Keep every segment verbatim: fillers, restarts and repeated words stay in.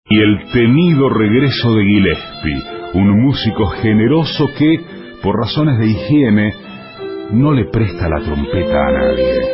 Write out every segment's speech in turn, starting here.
Y el temido regreso de Gillespie, un músico generoso que, por razones de higiene, no le presta la trompeta a nadie.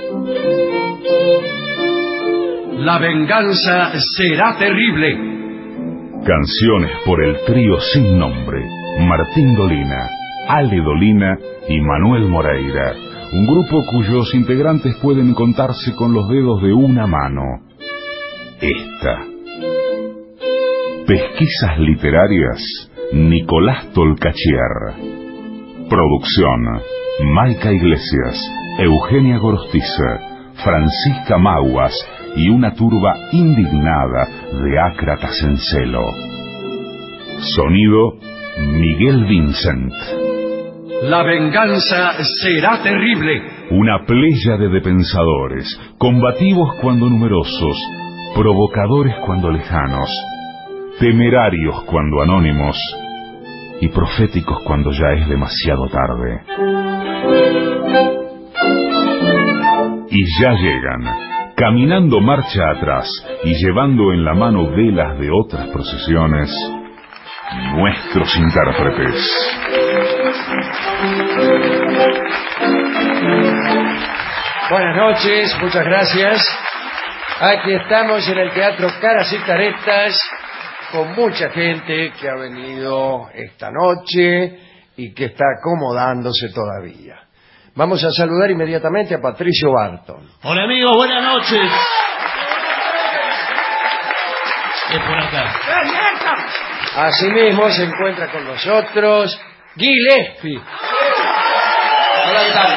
La venganza será terrible. Canciones por el trío sin nombre, Martín Dolina, Ale Dolina y Manuel Moreira, un grupo cuyos integrantes pueden contarse con los dedos de una mano. Esta. Pesquisas literarias, Nicolás Tolcachier. Producción, Maica Iglesias, Eugenia Gorostiza, Francisca Maguas y una turba indignada de ácratas en celo. Sonido, Miguel Vincent. La venganza será terrible. Una pléyade de pensadores, combativos cuando numerosos, provocadores cuando lejanos, temerarios cuando anónimos y proféticos cuando ya es demasiado tarde. Y ya llegan, caminando marcha atrás y llevando en la mano velas de otras procesiones, nuestros intérpretes. Buenas noches, muchas gracias. Aquí estamos en el Teatro Caras y Caretas con mucha gente que ha venido esta noche y que está acomodándose todavía. Vamos a saludar inmediatamente a Patricio Barton. Hola amigos, buenas noches. Es por acá. Asimismo se encuentra con nosotros Gillespie. Hola, ¿qué tal?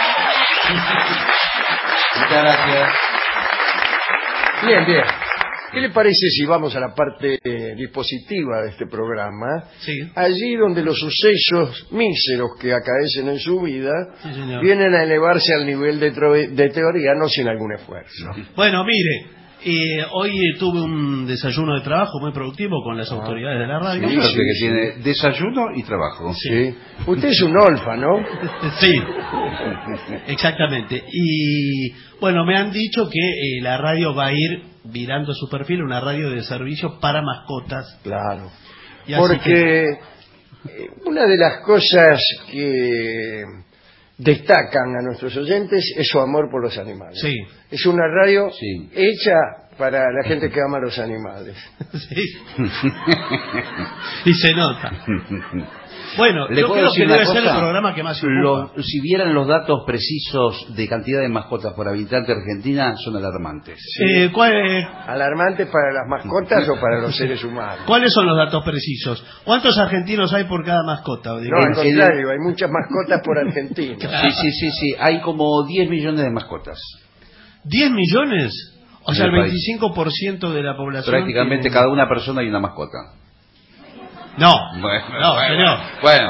Muchas gracias. Bien, bien. ¿Qué le parece si vamos a la parte eh, dispositiva de este programa? Sí. Allí donde los sucesos míseros que acaecen en su vida Sí, señor. vienen a elevarse al nivel de, de teoría, no sin algún esfuerzo. Bueno, mire, eh, hoy eh, tuve un desayuno de trabajo muy productivo con las Ah. autoridades de la radio. Sí, sí, que tiene desayuno y trabajo. Sí. Usted es un olfa, ¿no? Sí, exactamente. Y bueno, me han dicho que eh, la radio va a ir virando su perfil, una radio de servicio para mascotas. Claro. Y así Porque que- eh, una de las cosas que destacan a nuestros oyentes es su amor por los animales. Sí. Es una radio Sí. hecha para la gente que ama a los animales. Sí. Y se nota. Bueno, ¿Le yo puedo creo decir que una debe ser el cosa? programa que más se Lo- ocupa. si vieran los datos precisos de cantidad de mascotas por habitante de Argentina, son alarmantes. Eh, ¿cuál- eh, ¿Alarmante para las mascotas o para los seres humanos? ¿Cuáles son los datos precisos? ¿Cuántos argentinos hay por cada mascota? Digo, No, al en- contrario, hay muchas mascotas por Argentina. Sí, sí, sí, sí. Hay como diez millones de mascotas. ¿diez millones? O En sea, el el país. veinticinco por ciento de la población. Prácticamente tiene- cada una persona hay una mascota. No, Bueno, no, bueno, señor. Bueno.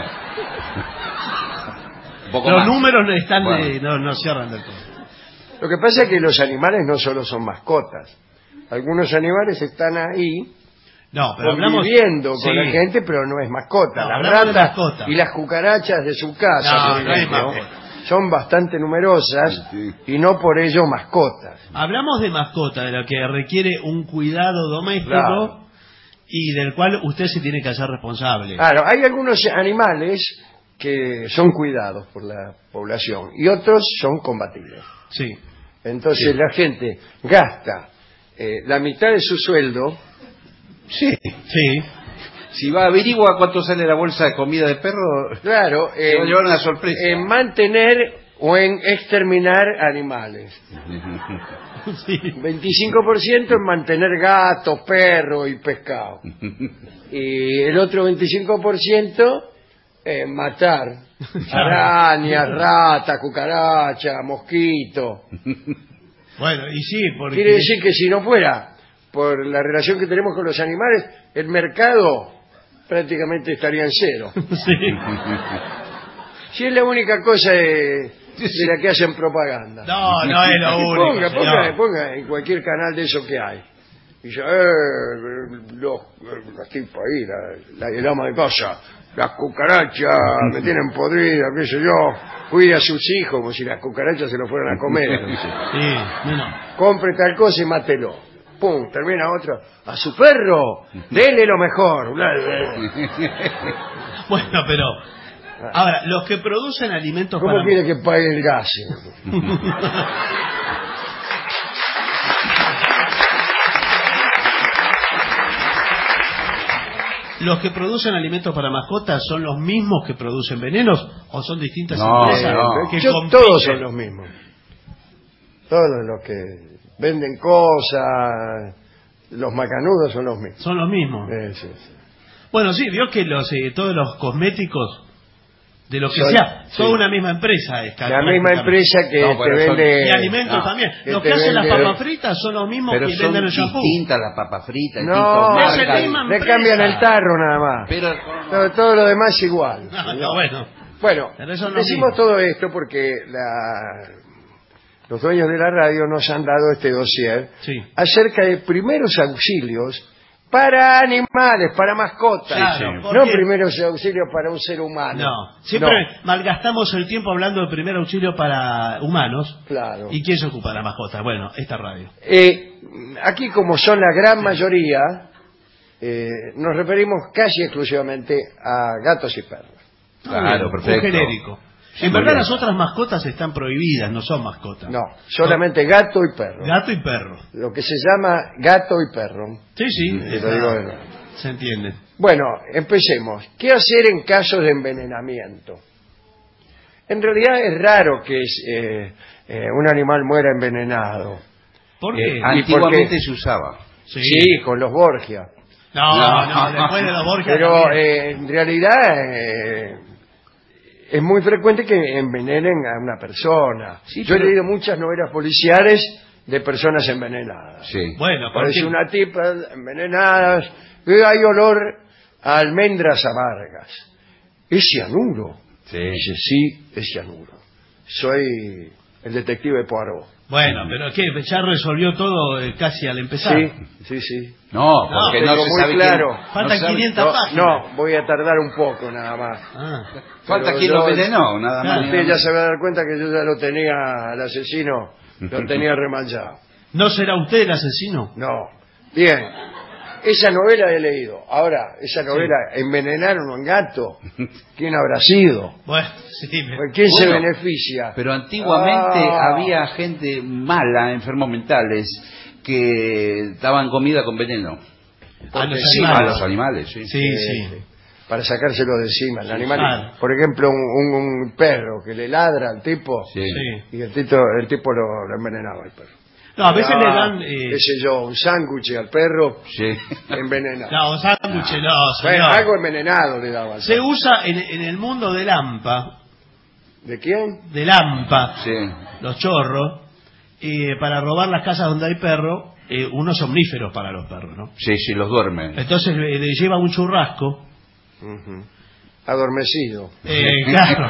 Un poco Los más. números no están Bueno. de- no, no cierran del todo. Lo que pasa es que los animales no solo son mascotas. Algunos animales están ahí No, pero hablamos conviviendo sí. con la gente, pero no es mascota. No, Las hablamos de ratas mascota. y las cucarachas de su casa, No, por no es ejemplo, mascota. son bastante numerosas Sí, y no por ello mascotas. Hablamos de mascota, de la que requiere un cuidado doméstico Claro. y del cual usted se tiene que hacer responsable. Claro, hay algunos animales que son cuidados por la población y otros son combatibles. Sí. Entonces Sí. la gente gasta eh, la mitad de su sueldo. Sí. Sí. Si va a averiguar cuánto sale la bolsa de comida de perro, Claro, se va a llevar una sorpresa. en mantener o en exterminar animales. Sí. veinticinco por ciento en mantener gatos, perros y pescado. Y el otro veinticinco por ciento en matar arañas, ratas, cucarachas, mosquitos. Bueno, y sí, porque... Quiere decir que si no fuera por la relación que tenemos con los animales, el mercado prácticamente estaría en cero. Sí. Si es la única cosa de, de la que hacen propaganda. No, no es lo único, Ponga, señor. ponga, ponga en cualquier canal de eso que hay. Y dice, eh, los, los tipos ahí, la, la, el ama de casa, las cucarachas me tienen podrida, qué sé yo, cuide a sus hijos como si las cucarachas se lo fueran a comer. Sí, no, no. Compre tal cosa y mátelo. pum, termina otro. A su perro, dele lo mejor. Bueno, pero... Ahora, los que producen alimentos ¿Cómo para... quiere que pague el gas? ¿Los que producen alimentos para mascotas son los mismos que producen venenos o son distintas No, empresas no. que Yo- compiten? todos son los mismos. Todos los que venden cosas, los macanudos son los mismos. Son los mismos. Eh, sí, sí. Bueno, sí, vio que los eh, todos los cosméticos, de lo que Son- sea, sí. toda una misma empresa. Es La misma empresa que No, te pero son- vende... Y alimentos No, también. que Los te que hacen las vende- papas fritas son los mismos Pero que son venden el shampoo. distintas las papas fritas, No, distintas es la marcas. misma le empresa. cambian el tarro nada más. Pero Todo, todo lo demás es igual. No, no, bueno. Bueno, Pero eso no decimos mismo. todo esto porque la- los dueños de la radio nos han dado este dossier Sí. acerca de primeros auxilios para animales, para mascotas. Claro, no porque- primeros auxilios para un ser humano. No, siempre No, malgastamos el tiempo hablando de primer auxilio para humanos. claro. ¿Y quién se ocupa de la mascota? Bueno, esta radio. Eh, aquí, como son la gran mayoría, eh, nos referimos casi exclusivamente a gatos y perros. Claro, Un perfecto. genérico. Sí, En muy verdad bien. las otras mascotas están prohibidas, no son mascotas. No, solamente gato y perro. Gato y perro. Lo que se llama gato y perro. Sí, sí. Te está- lo digo de nuevo. se entiende. Bueno, empecemos. ¿Qué hacer en casos de envenenamiento? En realidad es raro que es, eh, eh, un animal muera envenenado. ¿Por Eh, qué? ah, Antiguamente porque- se usaba. Sí. Sí, con los Borgia. No, No. no, después de los Borgia Pero también. eh, en realidad eh, es muy frecuente que envenenen a una persona. Sí, Yo pero- he leído muchas novelas policiales de personas envenenadas. Sí. Bueno, ¿por Parece qué? una tipa envenenadas, y hay olor a almendras amargas. ¿Es cianuro? Sí. Dice, sí, es cianuro. Soy el detective Poirot. Bueno, pero ¿qué? Ya resolvió todo eh, casi al empezar. Sí, sí, sí. No, No, porque no, tengo se muy sabe claro. quién... Faltan no sabe- quinientas No, páginas. no, voy a tardar un poco nada más. Ah. Falta Pero quien yo- lo envenenó, nada Claro. más. ni Usted nada ya más. se va a dar cuenta que yo ya lo tenía al asesino, lo tenía remanchado. ¿No será usted el asesino? No. Bien. Esa novela he leído. Ahora, esa novela, envenenaron a un gato. ¿Quién habrá sido? Bueno, sí. me- ¿Quién se Bueno, beneficia? Pero antiguamente Ah. había gente mala, enfermos mentales, que daban comida con veneno. A los Sí, animales. A los animales, sí. Sí, sí. Para sacárselo de encima. El animal, claro. por ejemplo, un, un- un perro que le ladra al tipo Sí. Sí. y el, tito, el tipo lo, lo envenenaba al perro. No, a veces Ah, le dan... Eh, qué sé yo, un sándwich al perro Sí. envenenado. no, sándwiches no, Bueno, señor. algo envenenado le daba al Se perro. usa en, en el mundo del AMPA, ¿De quién? del AMPA, Sí. los chorros, eh, para robar las casas donde hay perro, eh, unos somníferos para los perros, ¿no? Sí, sí, los duermen. Entonces le, le lleva un churrasco. Ujú. Adormecido. Eh, claro.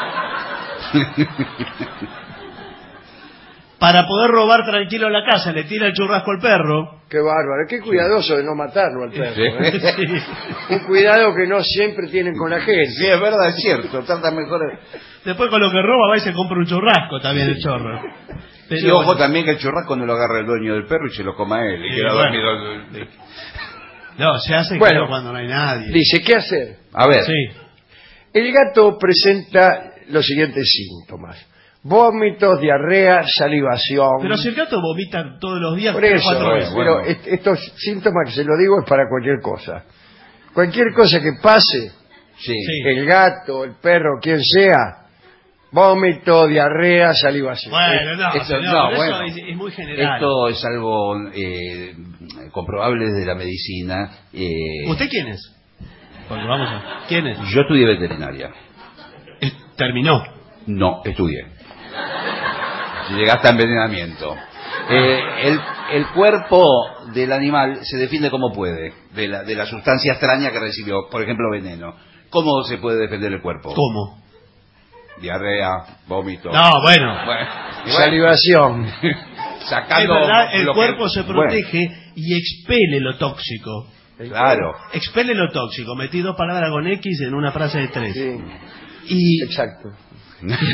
Para poder robar tranquilo la casa, le tira el churrasco al perro. Qué bárbaro. Qué cuidadoso de no matarlo al perro. Sí. ¿eh? Sí. Un cuidado que no siempre tienen con la gente. Sí, es verdad, es cierto. Trata mejor. Después con lo que roba va y se compra un churrasco también el chorro. Pero, Sí, ojo también que el churrasco no lo agarra el dueño del perro y se lo coma él. Y Sí, queda bueno. dormido el- No, se hace Bueno. claro cuando no hay nadie. Dice, ¿qué hacer? A ver. Sí. El gato presenta los siguientes síntomas. Vómitos, diarrea, salivación. Pero si el gato vomita todos los días, Por tres o eso, cuatro eh, veces. bueno. pero est- estos síntomas que se lo digo es para cualquier cosa. Cualquier cosa que pase, Sí. Sí. el gato, el perro, quien sea, vómito, diarrea, salivación. Bueno, no, Esto- señor, no, pero bueno. eso es, es muy general. Esto es algo eh, comprobable desde la medicina. eh, ¿Usted quién es? Porque vamos a... ¿Quién es? Yo estudié veterinaria. Eh, Terminó. No, estudié. Llegaste a envenenamiento. Eh, el, el cuerpo del animal se defiende como puede, de la, de la sustancia extraña que recibió, por ejemplo, veneno. ¿Cómo se puede defender el cuerpo? ¿Cómo? Diarrea, vómito. No, bueno. Bueno, Salivación. sacando Es verdad, el lo que- cuerpo se bueno, protege y expele lo tóxico. claro. Expele lo tóxico. Metí dos palabras con X en una frase de tres. Sí, Y exacto.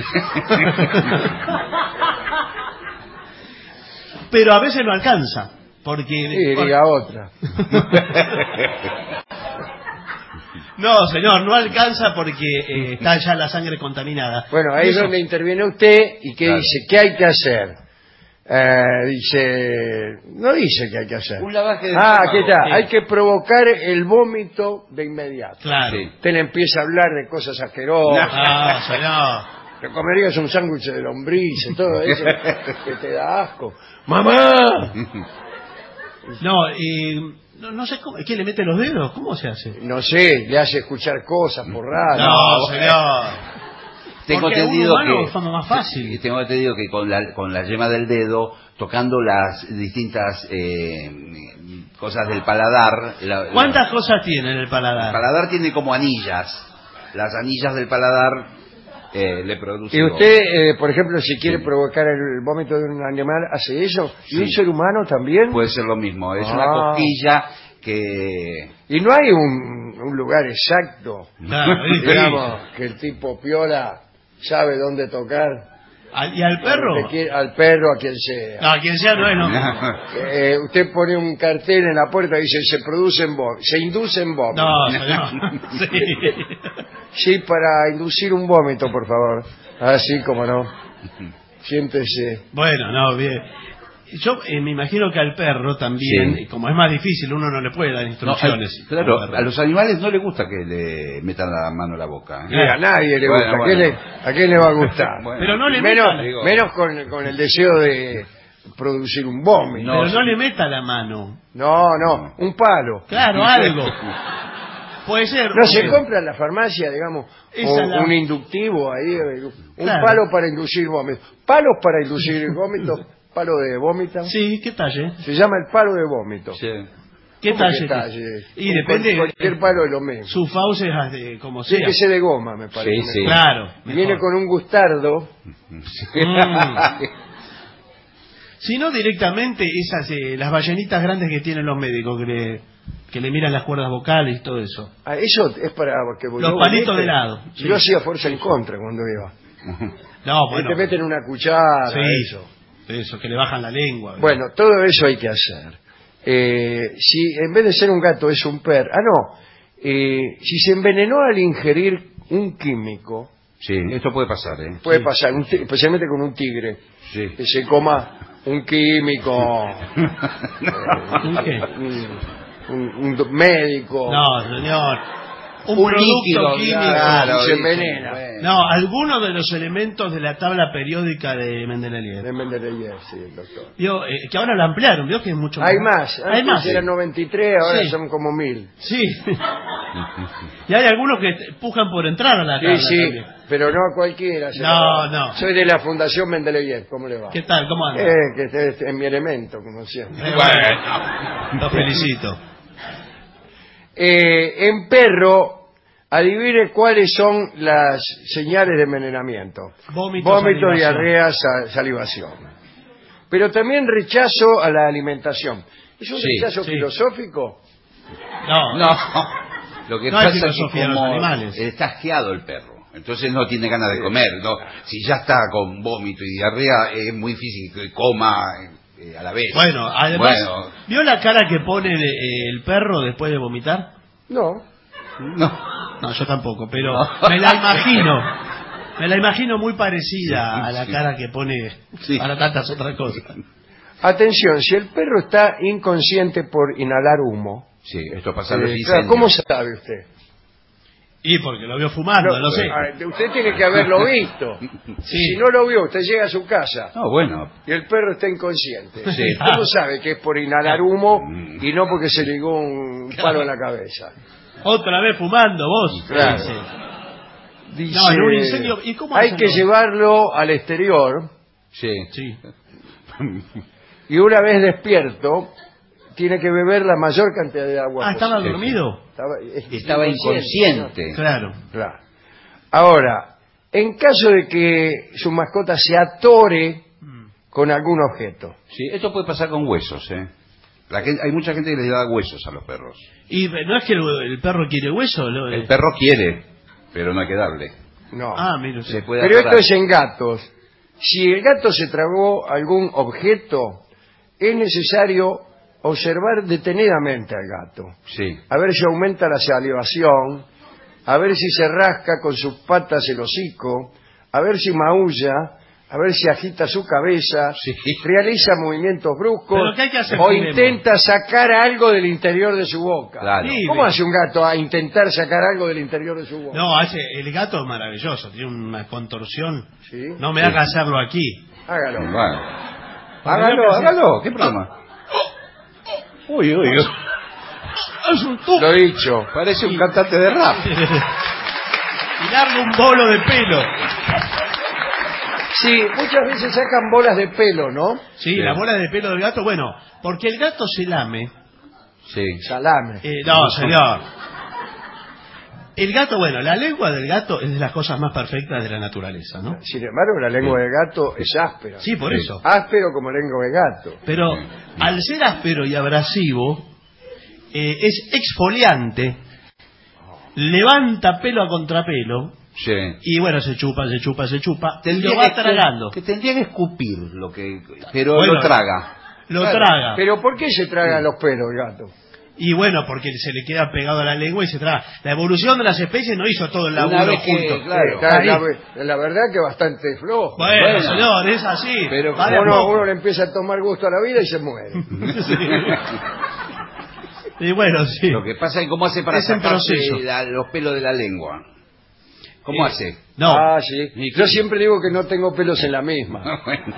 pero a veces no alcanza. Porque... Sí, diga otra. No, señor, no alcanza porque eh, está ya la sangre contaminada. Bueno, ahí es Eso- donde interviene usted y que Claro. dice, ¿qué hay que hacer? Eh, dice, no dice qué hay que hacer. Un lavaje de Ah, estómago. aquí está, Sí. hay que provocar el vómito de inmediato. Claro. Sí. Usted le empieza a hablar de cosas asquerosas. Ah, señor. Te comerías un sándwich de lombrices, todo eso que te da asco. ¡Mamá! No, y no, no sé cómo, ¿qué le mete los dedos? ¿Cómo se hace? No sé, le hace escuchar cosas por radio. No, señor. Tengo Porque a un entendido humano que fue más fácil. y tengo entendido que con la con la yema del dedo, tocando las distintas eh, cosas del paladar. la- la- ¿Cuántas cosas tiene en el el paladar? paladar tiene como anillas. Las anillas del paladar eh, le producen. Y usted, eh, por ejemplo, si quiere provocar el vómito de un animal, ¿hace eso? ¿Y Sí. un ser humano también? Puede ser lo mismo. Es Ah. una cosquilla que Y no hay un, un lugar exacto, Claro, ¿viste? digamos, que el tipo piola sabe dónde tocar. ¿Al- ¿Y al perro? Donde quiera- al perro, a quien sea. No, quien sea no es, no. Eh, usted pone un cartel en la puerta y dice, se producen vómitos, se inducen vómitos. No, señor. Sí. Sí, para inducir un vómito, por favor. Así como no. Siéntese. Bueno, no, bien. Yo eh, me imagino que al perro también, Sí. y como es más difícil, uno no le puede dar No, instrucciones. al- claro, al perro. a los animales no les gusta que le metan la mano a la boca. ¿eh? Eh, a nadie le Bueno, gusta. ¿A, bueno. quién le, a quién le va a gustar? Bueno. Pero no le menos meta, digo. menos con, con el deseo de producir un vómito. No, pero sí. no le meta la mano. No, no, un palo. Claro, algo. Puede ser. No se porque- compra en la farmacia, digamos, Esa o la- un inductivo ahí, eh, un Claro. palo para inducir vómito. Palos para inducir vómito, palo de vómito. Sí, ¿qué talle? Se llama el palo de vómito. Sí. ¿Qué ¿Cómo talle? que talle? Y Con depende. cual- Cualquier palo es lo mismo. Sus fauces de como Tiene sea. que ser de goma, me parece. Sí, sí. Claro. Viene mejor. con un gustardo. Mm. Si no, directamente esas eh, las ballenitas grandes que tienen los médicos que le, que le miran las cuerdas vocales y todo eso. Ah, eso es para que Los yo palitos vomite. de helado, sí. Yo hacía fuerza en contra cuando iba. No, Y bueno. te meten una cuchara, Sí, eso. eso, que le bajan la lengua. Bueno, todo eso hay que hacer. Eh, si en vez de ser un gato es un perro... Ah, no. Eh, si se envenenó al ingerir un químico, Sí, esto puede pasar, ¿eh? puede Sí. pasar, un ti- especialmente con un tigre, Sí. que se coma un químico, ¿Un qué? un, un- un médico, No, señor. Un, Un producto líquido, químico. claro, se dice, envenena. bueno. No, alguno de los elementos de la tabla periódica de Mendeleev. de Mendeleev, sí, doctor. Vio, eh, que ahora la ampliaron, vio que es mucho Hay más, Hay antes más. eran noventa y tres, ahora Sí. son como mil. Sí. Y hay algunos que te pujan por entrar a la tabla Sí, sí, también. pero no a cualquiera. No, señor. no. Soy de la Fundación Mendeleev, ¿cómo le va? ¿Qué tal? ¿Cómo anda? Eh, que esté en mi elemento, como siempre. Eh, bueno, lo felicito. Eh, en perro, adivine cuáles son las señales de envenenamiento. Vómito, Vómito, salivación. diarrea, sa- salivación. Pero también rechazo a la alimentación. ¿Es un Sí, rechazo sí. filosófico? No, No, lo que No hay pasa es que filosofía en los como animales. está asqueado el perro, entonces no tiene ganas de comer. No, si ya está con vómito y diarrea, es muy difícil que coma eh, a la vez. Bueno, además, Bueno, ¿vio la cara que pone eh, el perro después de vomitar? No. no. No, yo tampoco, pero me la imagino. Me la imagino muy parecida a la Sí. cara que pone Sí. para tantas otras cosas. Atención, si el perro está inconsciente por inhalar humo, Sí, esto pasa en los eh, incendios. claro, ¿cómo sabe usted? Y porque lo vio fumando, no, sé. ah, Usted tiene que haberlo visto. Sí. Si no lo vio, usted llega a su casa No, bueno, y el perro está inconsciente. Sí. ¿Cómo sabe que es por inhalar humo Mm. y no porque se ligó un palo en la cabeza? Otra vez fumando, vos. Claro. Sí. Dice, No, en un incendio- ¿y cómo hay hacen que los- llevarlo al exterior sí. Sí. y una vez despierto tiene que beber la mayor cantidad de agua Ah, ¿estaba posible. dormido? Estaba, es- Estaba inconsciente. Claro. Claro. Ahora, en caso de que su mascota se atore con algún objeto, Sí, esto puede pasar con huesos, ¿eh? La gente- hay mucha gente que les da huesos a los perros. Y no es que el, el perro quiere hueso. Lo- El perro quiere, pero no hay que darle. no. Ah, mire usted. Se puede Pero atorar. esto es en gatos. Si el gato se tragó algún objeto, es necesario observar detenidamente al gato. Sí. A ver si aumenta la salivación, a ver si se rasca con sus patas el hocico, a ver si maulla, a ver si agita su cabeza, Sí. realiza movimientos bruscos ¿Pero qué hay que hacer o primero? intenta sacar algo del interior de su boca. Claro. Sí, ¿Cómo de- hace un gato a intentar sacar algo del interior de su boca? No, hace, el gato es maravilloso, tiene una contorsión. ¿Sí? No me haga hacerlo aquí. Hágalo. Bueno. Porque Hágalo, yo casi- hágalo. ¿Qué problema? Uy, uy, uy. Es un tubo. Lo dicho. Parece un cantante de rap. Y darle un bolo de pelo. Sí, muchas veces sacan bolas de pelo, ¿no? Sí, la bola de pelo del gato, bueno, porque el gato se lame. Sí. Salame. Eh, no, señor. El gato, bueno, la lengua del gato es de las cosas más perfectas de la naturaleza, ¿no? Sin embargo, la lengua del gato es áspera. Sí, por Sí. eso. Áspero como lengua de gato. Pero al ser áspero y abrasivo, eh, es exfoliante, levanta pelo a contrapelo, Sí. y bueno, se chupa, se chupa, se chupa, y Tendría lo va que- tragando. Que tendría que escupir lo que... Pero Bueno, lo traga. Lo Claro, traga. Pero ¿por qué se tragan los pelos el gato? Y bueno, porque se le queda pegado a la lengua y se traga. La evolución de las especies no hizo todo el Una laburo vez que, junto. claro. Está, Ahí. la, la verdad que bastante flojo. Bueno, Bueno. señor, es así. Pero Va de a uno, poco. uno le empieza a tomar gusto a la vida y se muere. Sí. Y bueno, sí. Lo que pasa es cómo hace para Es en sacarse proceso. la- los pelos de la lengua. ¿Cómo Eh, hace? No. Ah, sí. ¿Y Yo qué? siempre digo que no tengo pelos en la misma. Bueno.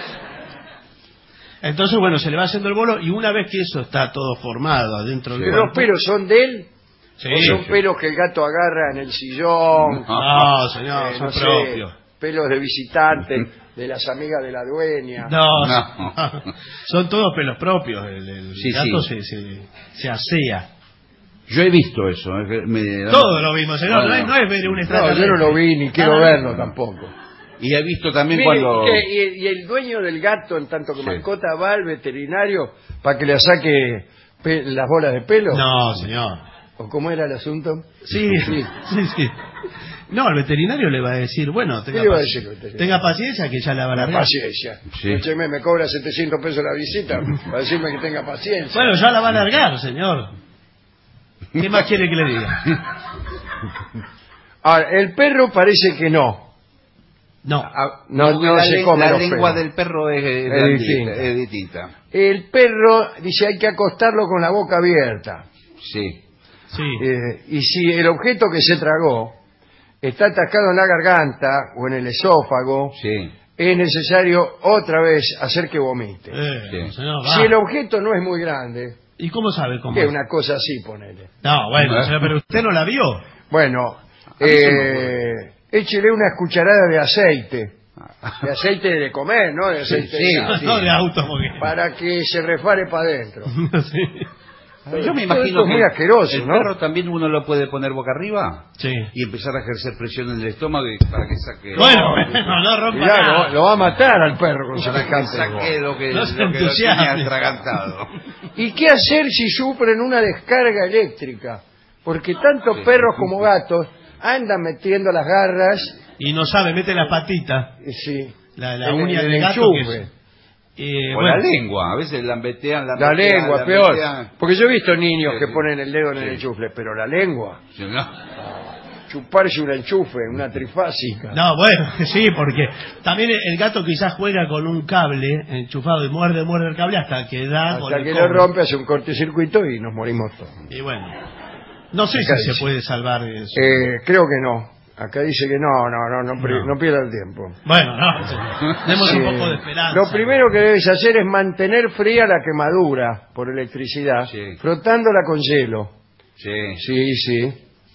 Entonces, bueno, se le va haciendo el bolo y una vez que eso está todo formado adentro del ¿Pero los cuerpo... pelos son de él? Sí, ¿O son sí. pelos que el gato agarra en el sillón? No, señor, Eh, son no sé, propios. pelos de visitante, de las amigas de la dueña. No, No. son todos pelos propios. El, el Sí, gato sí. Se, se, se asea. Yo he visto eso. es que me- Todo lo mismo, señor. No es, Bueno. no es ver un No, extraterrestre. yo no lo vi ni quiero Ah, verlo tampoco. Y he visto también Mire, cuando... y, que- y- y el dueño del gato, en tanto que Sí. mascota, va al veterinario para que le saque pe- las bolas de pelo. No, señor. ¿O cómo era el asunto? Sí, sí, sí. No, el veterinario le va a decir, bueno, tenga, ¿Qué le va a paci- decir el veterinario? tenga paciencia que ya la va a La largar. paciencia. Sí. Escúcheme, me cobra setecientos pesos la visita para decirme que tenga paciencia. Bueno, ya la va a largar, señor. ¿Qué más quiere que le diga? Ahora, el perro parece que no. No. Ah, no, Porque no la, se le- come la los lengua pelos. del perro es, es Es grandita, distinta. es distinta. El perro dice hay que acostarlo con la boca abierta. Sí. Sí. Eh, y si el objeto que se tragó está atascado en la garganta o en el esófago, Sí. es necesario otra vez hacer que vomite. Eh, Sí. señor, va. Si el objeto no es muy grande, ¿Y cómo sabe cómo que es? una cosa así, ponele. No, bueno, señor, pero usted no la vio. Bueno, mí se eh, échele una cucharada de aceite. De aceite de comer, ¿no? De aceite sí, de- sí. No de auto, porque... para que se refare para adentro. Sí. Yo me Todo imagino esto es que muy asqueroso, el ¿no? perro también uno lo puede poner boca arriba Sí. y empezar a ejercer presión en el estómago y para que saque... Bueno, no, no rompa Mirá, nada. lo, lo va a matar al perro con para que semejante saque voz. lo que, No se lo que lo tiene entusiasme. atragantado. ¿Y qué hacer si sufren una descarga eléctrica? Porque tanto Sí. perros como gatos andan metiendo las garras, Y no sabe, mete la patita, eh, sí, la, la en el- uña en del el gato. Que enchufe. es, eh, O bueno, la lengua, a veces lambetean, La lambetean, lengua, lambetean. peor. Porque yo he visto niños Sí, que sí. ponen el dedo en el Sí. enchufe, pero la lengua, Sí, ¿no? chuparse un enchufe, una trifásica. No, bueno, sí, porque también el gato quizás juega con un cable enchufado y muerde, muerde el cable hasta que da con Hasta el que cobre. lo rompe, hace un cortocircuito y nos morimos todos. Y bueno, no sé Acá si se dice. puede salvar de eso. Eh, creo que no. Acá dice que no, no, no, no, pri- No. no pierda el tiempo. Bueno, no, señor. Demos Sí. un poco de esperanza. Lo primero que debes hacer es mantener fría la quemadura por electricidad, Sí. frotándola con hielo. Sí. Sí, sí.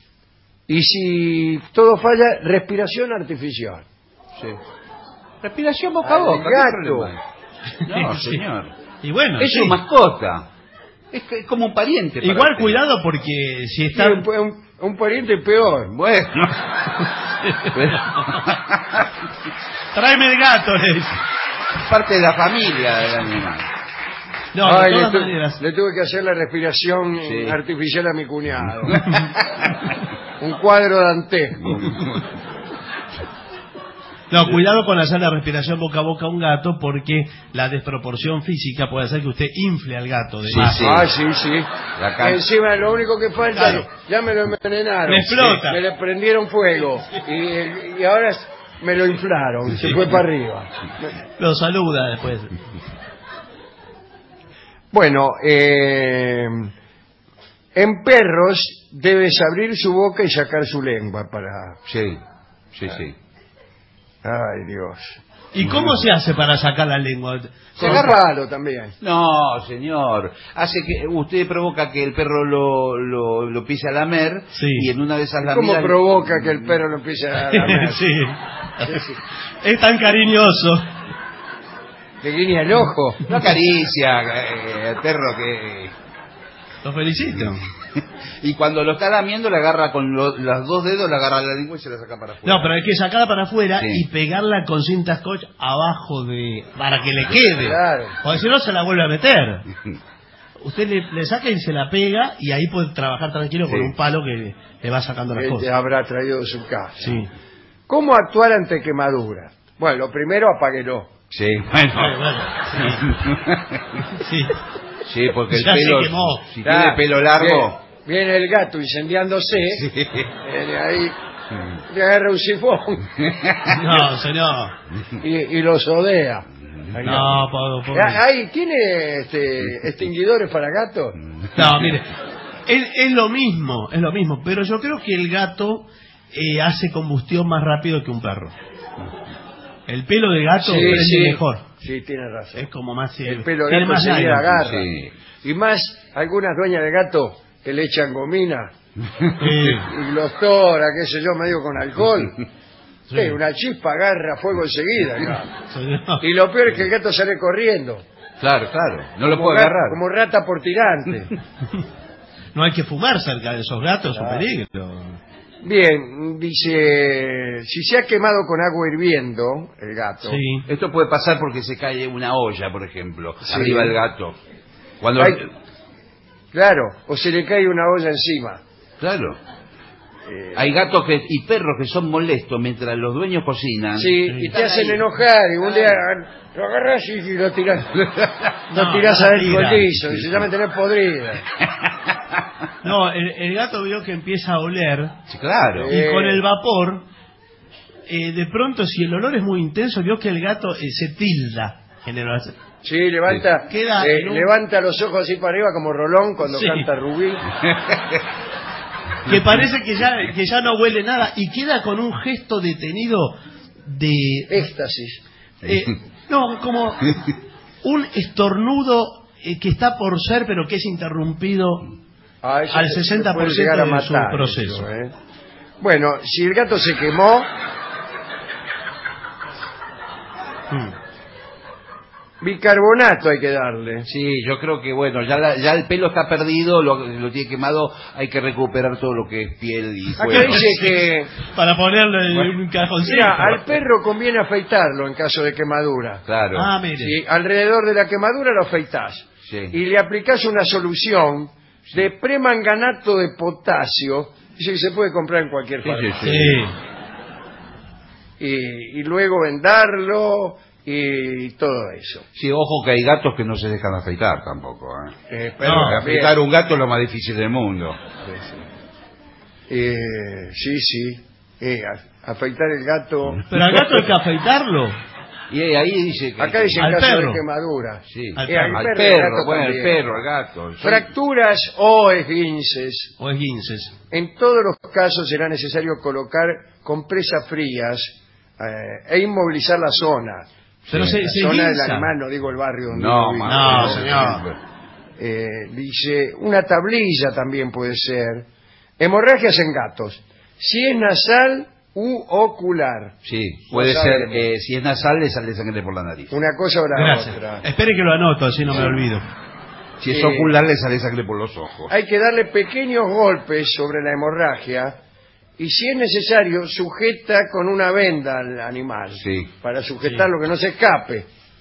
Y si todo falla, respiración artificial. Sí. Respiración boca a Al boca, ¿qué gato. problema hay? No, Sí. señor. Y bueno, Es sí. su mascota. Es, que- es como un pariente. para Igual usted. cuidado porque si Sí, está... un, un- un pariente peor. Bueno. Tráeme el gato, le dice. Parte de la familia del animal. No, Ay, de le, todas tu- maneras. le tuve que hacer la respiración Sí. eh, artificial a mi cuñado. Un cuadro dantesco. No, cuidado con hacer la respiración boca a boca a un gato, porque la desproporción física puede hacer que usted infle al gato. De Sí, más. sí. Ah, sí, sí. La can- Encima lo único que falta Claro. es, ya me lo envenenaron. Me explota. Me le prendieron fuego. Y, y ahora me lo inflaron. Se fue para arriba. Lo saluda después. Bueno, eh, en perros debes abrir su boca y sacar su lengua para... Sí, sí, sí. Ay, Dios. ¿Y cómo se hace para sacar la lengua? Se agarralo también. No, señor. Hace que usted provoca que el perro lo, lo, lo pise a lamer Sí. y en una de esas ¿Cómo lamidas... provoca que el perro lo empiece a lamer? Sí. Es tan cariñoso. Le guiña el ojo. No acaricia eh, el perro que... Lo felicito. Y cuando lo está lamiendo le agarra con lo- los dos dedos, le agarra la lengua y se la saca para afuera. No, pero hay que sacarla para afuera Sí. y pegarla con cinta scotch abajo de... para que le quede. Claro. Porque si no se la vuelve a meter. Usted le, le saca y se la pega y ahí puede trabajar tranquilo con Sí. un palo que le, le va sacando las Él te cosas. habrá traído de su casa. Sí. ¿Cómo actuar ante quemaduras? Bueno, lo primero, apáguelo. Sí, Bueno, bueno. bueno, sí. Sí. Sí, porque el Ya se pelo... quemó. Si Ah, tiene pelo largo... Viene, viene el gato incendiándose. Sí. Viene ahí, le agarra un sifón No, señor. y, y lo sodea. No, por, por- Ah, Ahí, ¿tiene este, extinguidores para gatos? No, mire, es, es lo mismo, es lo mismo, pero yo creo que el gato eh, hace combustión más rápido que un perro. El pelo de gato Sí, prende sí. mejor. Sí, tiene razón. Es como más... eh, El pelo de tiene gato más se le nylon. agarra. Sí. Y más, algunas dueñas de gato que le echan gomina Sí. y los tora, qué sé yo, medio con alcohol. Sí. Sí, una chispa agarra fuego enseguida. el gato. Señor. Y lo peor es que el gato sale corriendo. Claro, claro. No lo Como puede ga- agarrar. Como rata por tirante. No hay que fumar cerca de esos gatos, es un Claro. peligro. Bien, dice, si se ha quemado con agua hirviendo, el gato, Sí. Esto puede pasar porque se cae una olla, por ejemplo, Sí. arriba del gato. Cuando... Ay. claro, o se le cae una olla encima. Claro. Eh, Hay gatos que, y perros que son molestos mientras los dueños cocinan. sí, y te Están hacen ahí. enojar, y un día Claro. lo agarras y y lo tiras, lo No, tiras no a ver tira. coldizo, y se llama tener podrida. No, el, el gato vio que empieza a oler Sí, claro. Eh. y con el vapor, eh, de pronto si el olor es muy intenso, vio que el gato eh, se tilda generalmente. Sí, levanta, Queda eh, en un- levanta los ojos así para arriba como Rolón cuando Sí. canta Rubí. Que parece que ya, que ya no huele nada y queda con un gesto detenido de... Éxtasis. eh, no, como un estornudo eh, que está por ser pero que es interrumpido. Ah, eso Al se- se sesenta por puede ciento llegar a de su matar proceso. eso, ¿eh? Bueno, si el gato se quemó, Mm. bicarbonato hay que darle. Sí, yo creo que bueno, ya, la- ya el pelo está perdido, lo, lo tiene quemado, hay que recuperar todo lo que es piel y Acá cuero. dice que, Para ponerle Bueno. un cajoncito. mira, al perro conviene afeitarlo en caso de quemadura. Claro. Ah, mire. Sí, alrededor de la quemadura lo afeitás. Sí. Y le aplicás una solución de premanganato de potasio. Dice que se puede comprar en cualquier Sí, sí, farmacia. Sí. Y, y luego vendarlo y todo eso. Sí, ojo que hay gatos que no se dejan afeitar tampoco. ¿eh? Eh, pero No, también- Afeitar un gato es lo más difícil del mundo. eh, sí, sí. Eh, a- afeitar el gato. Pero al gato hay que afeitarlo. Y ahí dice que... Acá dice en Al caso perro. de quemadura. Sí, Al al, perro. Al perro, perro, al gato bueno, también. el perro, el gato. Son- Fracturas o esguinces. O esguinces. En todos los casos será necesario colocar compresas frías eh, e inmovilizar la zona. Pero Sí. se, La se zona del esguinza. animal, no digo el barrio donde No, uno vive. ma- No, señor. Eh, dice, una tablilla también puede ser. Hemorragias en gatos. Si es nasal u ocular. Sí, puede No ser, sabemos. eh, si es nasal le sale sangre por la nariz. Una cosa o la Gracias. otra. Espere que lo anoto, así no me olvido. Si es Sí. ocular le sale sangre por los ojos. Hay que darle pequeños golpes sobre la hemorragia y si es necesario sujeta con una venda al animal Sí. para sujetarlo que no se escape.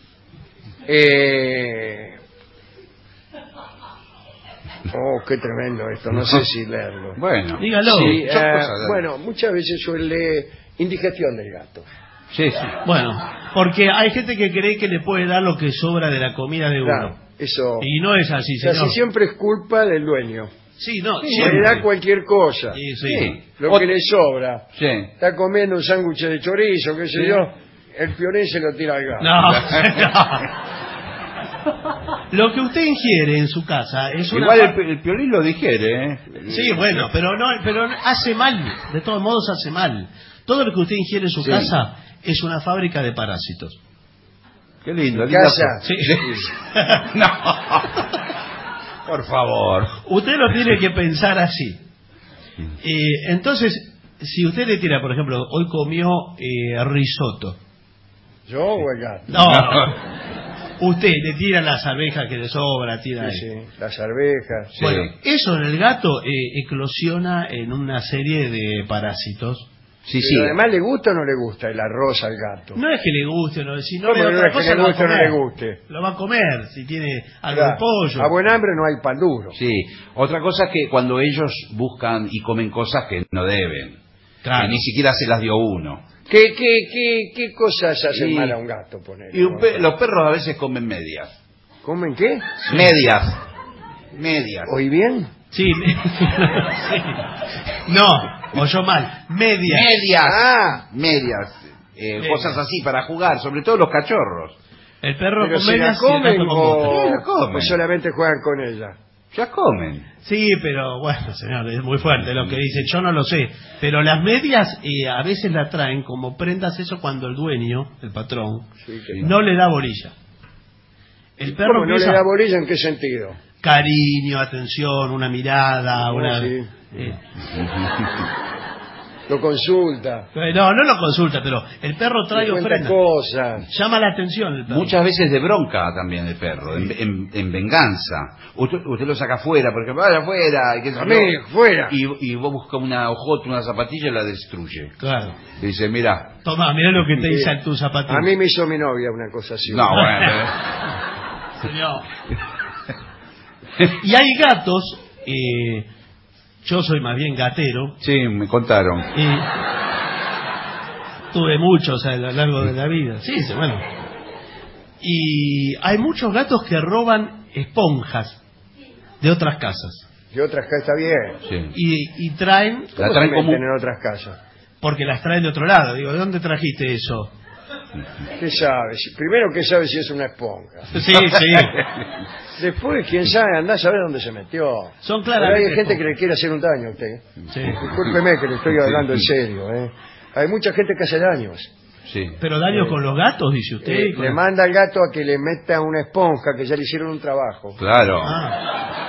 Eh... Oh, qué tremendo esto, no sé si leerlo. Bueno, Dígalo. Sí, son eh, cosas de- bueno, muchas veces suele indigestión del gato. Sí, sí. Bueno, porque hay gente que cree que le puede dar lo que sobra de la comida de Claro, uno. eso Y no es así, señor. casi siempre es culpa del dueño. Sí, no, Le siempre. da cualquier cosa, Sí, sí. Sí. lo O- que le sobra. Sí. Está comiendo un sándwich de chorizo, qué sé Sí. yo, el Piolín se lo tira al gato. No, no. Lo que usted ingiere en su casa es una... Igual el, el Piolín lo digiere, ¿eh? Sí, bueno, pero no, pero hace mal, de todos modos hace mal. Todo lo que usted ingiere en su Sí. casa es una fábrica de parásitos. Qué lindo. ¿En linda casa? fo- Sí. No. Por favor. Usted lo tiene que pensar así. Eh, entonces, si usted le tira, por ejemplo, hoy comió eh, risotto. ¿Yo o el gato? No, usted le tira las arvejas que le sobra, tira Sí, ahí. sí, las arvejas. Sí. Bueno, eso en el gato eh, eclosiona en una serie de parásitos. Sí, Pero sí. además, ¿le gusta o no le gusta el arroz al gato? No es que le guste, no, si no ¿Cómo le da no otra es que cosa, le lo va a guste o no comer. le guste? Lo va a comer, si tiene algo Claro, de pollo. a buen hambre no hay pan duro. Sí. Otra cosa es que cuando ellos buscan y comen cosas que no deben. Claro. Que ni siquiera se las dio uno. ¿Qué, qué, qué, qué cosas hacen Y- mal a un gato, poner? Y un pe- los perros a veces comen medias. ¿Comen qué? Medias. Medias. ¿Oí bien? Sí, me- sí. No, oyó mal. Media. Medias. Ah, Medias. Eh, Medias. cosas así para jugar, sobre todo los cachorros. El perro pero con se la medias y el comen gato con o, botas. Sí, la comen. o solamente juegan con ella. Ya comen. Sí, pero bueno, señor, es muy fuerte lo que dice. Yo no lo sé. Pero las medias eh, a veces la traen como prendas eso cuando el dueño, el patrón, Sí, que- no le da bolilla. El perro ¿Cómo no le empieza da bolilla? ¿En qué sentido? cariño, atención, una mirada, Oh, una... sí. eh, Lo consulta. no, no lo consulta, pero el perro trae le cuenta ofrenda. cosas. Llama la atención el perro. Muchas veces de bronca también el perro, en, en- en venganza. Usted, usted lo saca afuera, por ejemplo, vaya afuera. Y, qué sé A yo. mí, fuera. y, y vos buscas una hojota, una zapatilla y la destruye. Claro. Y dice, mira, Toma, mira lo que te Sí. dice tu zapatilla. A mí me hizo mi novia una cosa así. no, bueno. eh. Señor. Y hay gatos, eh, yo soy más bien gatero, Sí, me contaron. y tuve muchos a lo largo de la vida. Sí, sí, bueno. Y hay muchos gatos que roban esponjas de otras casas. Y otras casas está bien. Sí. Y, y traen, La ¿Cómo traen se como- meten en otras casas? porque las traen de otro lado. Digo, ¿de dónde trajiste eso? ¿Qué sabe? Si- Primero, ¿qué sabe si es una esponja? Sí, sí. Después, ¿quién sabe? Andá a saber dónde se metió. Son Pero claramente hay gente que esponjas. le quiere hacer un daño a usted. Sí. Discúlpeme que le estoy hablando en serio. ¿eh? Hay mucha gente que hace daños. Sí. Pero daño con los gatos, dice usted. Eh, y con le las- manda al gato a que le meta una esponja que ya le hicieron un trabajo. Claro. Ah.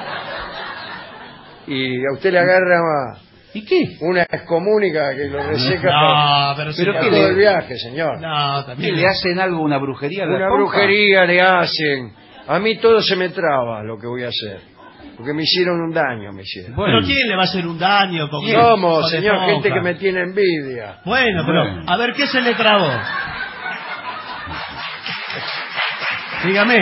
Y a usted le agarra ¿Y qué? una excomunica que lo reseca No, pero, por, señor. por ¿qué todo le- el viaje, señor. No, ¿Qué, también. le hacen algo, una brujería a la Una esponja? brujería le hacen. A mí todo se me traba lo que voy a hacer. Porque me hicieron un daño, me hicieron. Bueno. ¿Pero quién le va a hacer un daño? Con, ¿Cómo, con señor? esponja? Gente que me tiene envidia. Bueno, pero Bueno. a ver, ¿qué se le trabó? Dígame.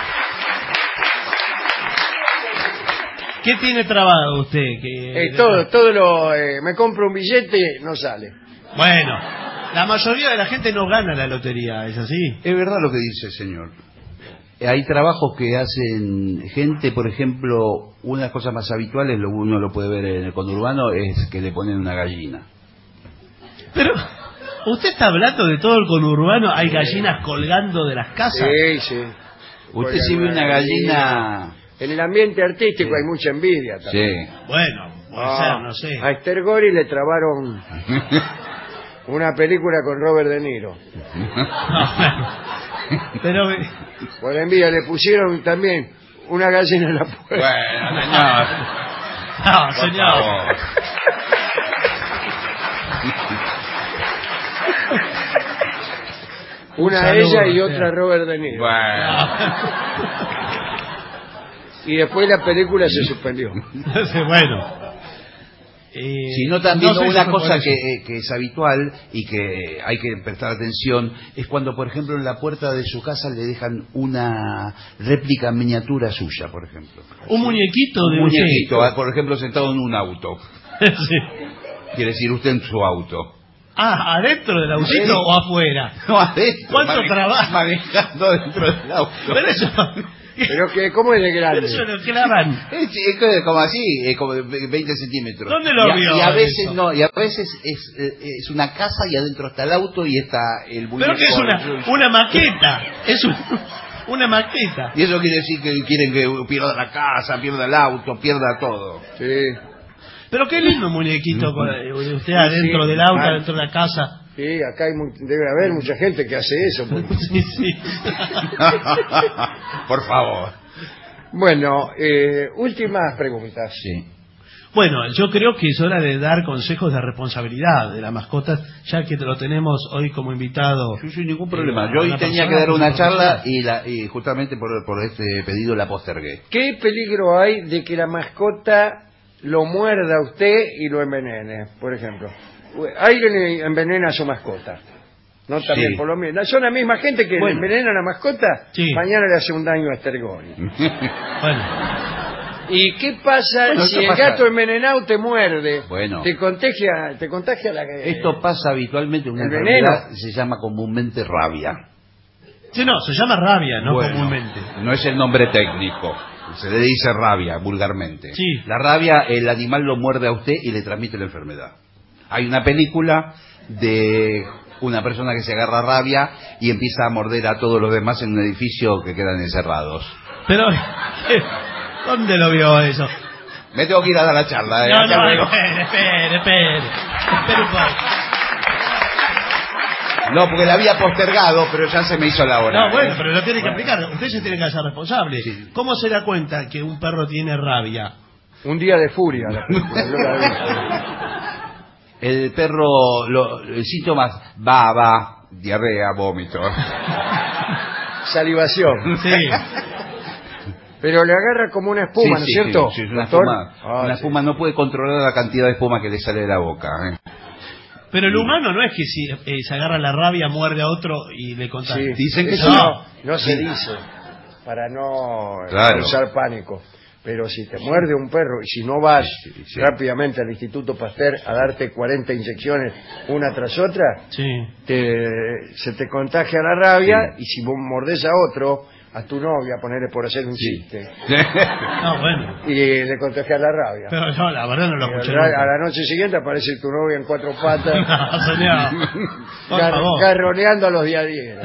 ¿Qué tiene trabado usted? Que Eh, todo, todo lo... eh, me compro un billete, no sale. Bueno, la mayoría de la gente no gana la lotería, ¿es así? Es verdad lo que dice el señor. Hay trabajos que hacen gente, por ejemplo, una de las cosas más habituales, lo uno lo puede ver en el conurbano, es que le ponen una gallina. Pero, ¿usted está hablando de todo el conurbano? ¿Hay gallinas colgando de las casas? Sí, sí. Usted si ve una gallina... En el ambiente artístico Sí. hay mucha envidia también. Sí. Bueno, puede Ah, ser, no sé. A Esther Gori le trabaron una película con Robert De Niro. No, bueno. Pero, eh, Por envidia le pusieron también una gallina en la puerta. Bueno, señor. no, Por señor. favor. Una saludo, ella y o otra sea. Robert De Niro. Bueno. Y después la película se suspendió. bueno. Eh, Sino también no sé si una fue por cosa eso. que, eh, que es habitual y que hay que prestar atención es cuando, por ejemplo, en la puerta de su casa le dejan una réplica miniatura suya, por ejemplo. Un muñequito de Un usted. muñequito, ah, por ejemplo, sentado en un auto. Sí. Quiere decir usted en su auto. Ah, ¿adentro del autito sí. o afuera? No, adentro. ¿Cuánto mane trabajo? Manejando dentro del auto. Pero eso... Pero que, ¿cómo es de grande? Pero eso lo clavan. Es, es como así, es como veinte centímetros. ¿Dónde lo y a, vio? Y a veces eso? no, y a veces es, es una casa y adentro está el auto y está el muñeco. Pero que es una, una maqueta. Es un, una maqueta. Y eso quiere decir que quieren que pierda la casa, pierda el auto, pierda todo. Sí. Pero qué lindo muñequito de usted adentro sí, del auto, ah. adentro de la casa. Sí, acá hay, debe haber mucha gente que hace eso. Porque... Sí, sí. Por favor. Bueno, eh, últimas preguntas. Sí. Bueno, yo creo que es hora de dar consejos de responsabilidad de las mascotas, ya que lo tenemos hoy como invitado. Sí, sin ningún problema. Eh, yo hoy tenía que dar una charla y, la, y justamente por, por este pedido la postergué. ¿Qué peligro hay de que la mascota lo muerda a usted y lo envenene, por ejemplo? Alguien envenena a su mascota. No también Sí. por lo mismo. Son la misma gente que Bueno. envenena a la mascota, Sí. mañana le hace un daño a Estergoni. Bueno, ¿Y qué pasa Bueno, si esto el pasa. gato envenenado te muerde? Bueno. Te contagia, te contagia la Esto pasa habitualmente, una ¿El enfermedad veneno? se llama comúnmente rabia. sí, no, se llama rabia, no Bueno, comúnmente. no es el nombre técnico, se le dice rabia vulgarmente. Sí. La rabia, el animal lo muerde a usted y le transmite la enfermedad. Hay una película de una persona que se agarra rabia y empieza a morder a todos los demás en un edificio que quedan encerrados. Pero, ¿dónde lo vio eso? Me tengo que ir a dar la charla. ¿eh? No, Hasta no, luego. espere, espere, espere. Espere un poco. No, porque la había postergado, pero ya se me hizo la hora. No, bueno, ¿eh? pero lo tiene que Bueno. explicar. Usted se tiene que hacer responsable. Sí. ¿Cómo se da cuenta que un perro tiene rabia? Un día de furia. La película, yo la vi. El perro, lo, el síntomas, baba, diarrea, vómito. Salivación. Sí. Pero le agarra como una espuma, Sí, ¿no es sí, cierto? sí, sí, es una doctor? espuma. Ah, una sí. espuma no puede controlar la cantidad de espuma que le sale de la boca. ¿eh? Pero el humano no es que si eh, se agarra la rabia, muerde a otro y le contagia. Sí. Dicen que Eso sí. no, no se dice para no Claro. causar pánico. Pero si te muerde un perro y si no vas Sí, sí, sí. rápidamente al Instituto Pasteur a darte cuarenta inyecciones una tras otra, Sí. te, se te contagia la rabia Sí. y si vos mordés a otro, a tu novia, ponerle por hacer un chiste, No, bueno. y le contagia la rabia. Pero no, la verdad no lo Y escuché a, la, nunca. a la noche siguiente aparece tu novia en cuatro patas, No, señor. Por gar- favor. garroneando a los diadieros.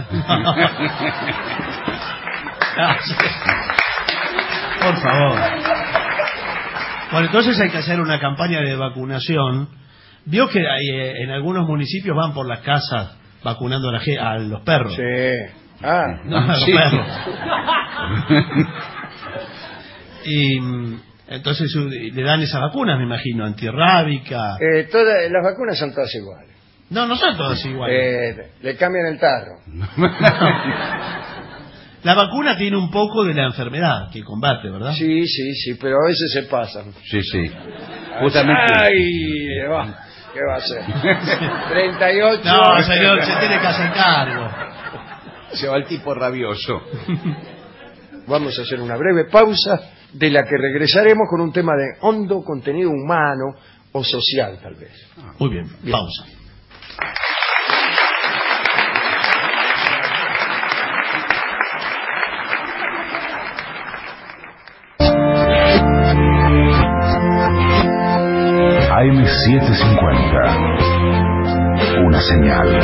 No, sí. Por favor. Bueno, entonces hay que hacer una campaña de vacunación. Vio que hay, eh, en algunos municipios van por las casas vacunando a, la, ge- a los perros. Sí. Ah, No, a los Sí. perros. Y mm, entonces uh, le dan esas vacunas, me imagino, antirrábica. eh, todas, las vacunas son todas iguales. No, no son todas iguales. Eh, le cambian el tarro. La vacuna tiene un poco de la enfermedad que combate, ¿verdad? Sí, sí, sí, pero a veces se pasan. Sí, sí. Justamente. ¡Ay! va, ¿Qué va a hacer? treinta y ocho. No, señor, se tiene que hacer cargo. Se va el tipo rabioso. Vamos a hacer una breve pausa de la que regresaremos con un tema de hondo contenido humano o social, tal vez. Muy bien, Bien. pausa. A M setecientos cincuenta. Una señal.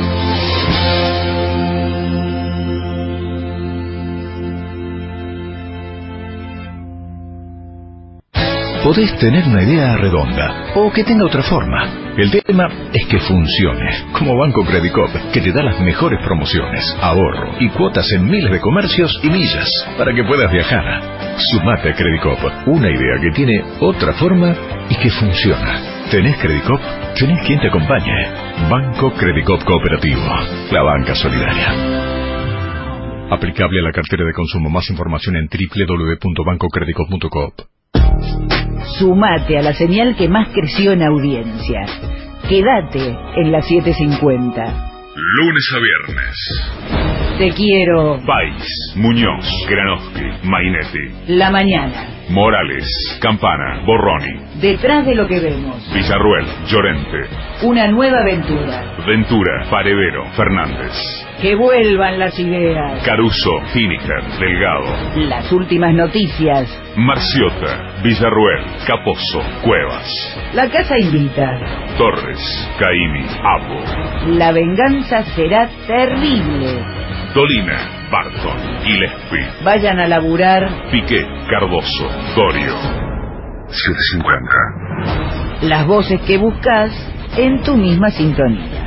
Podés tener una idea redonda o que tenga otra forma. El tema es que funcione, como Banco Credicop, que te da las mejores promociones, ahorro y cuotas en miles de comercios y millas para que puedas viajar. Sumate a Credicop, una idea que tiene otra forma y que funciona. ¿Tenés Credicop? Tenés quien te acompañe. Banco Credicop Cooperativo, la banca solidaria. Aplicable a la cartera de consumo. Más información en doble u doble u doble u punto banco credicop punto com. Sumate a la señal que más creció en audiencia. Quédate en la setecientos cincuenta. Lunes a viernes. Te quiero. País, Muñoz, Granoski, Mainetti, La mañana. Morales, Campana, Borroni, Detrás de lo que vemos. Villarruel, Llorente, Una nueva aventura. Ventura, Paredero, Fernández, Que vuelvan las ideas. Caruso, Finiker, Delgado, Las últimas noticias. Marciota, Villarruel, Caposo, Cuevas, La casa invita. Torres, Caimi, Apo, La venganza será terrible. Dolina, Barton, Gillespie, Vayan a laburar. Piqué, Cardoso, Dorio. setecientos cincuenta. Las voces que buscas en tu misma sintonía.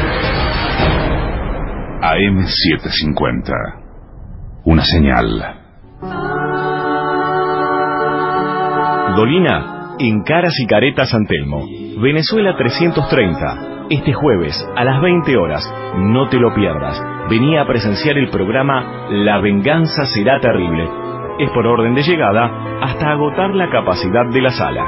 A M setecientos cincuenta. Una señal. Dolina, en Caras y Caretas San Telmo, Venezuela trescientos treinta. Este jueves a las veinte horas, no te lo pierdas. Vení a presenciar el programa La venganza será terrible. Es por orden de llegada hasta agotar la capacidad de la sala.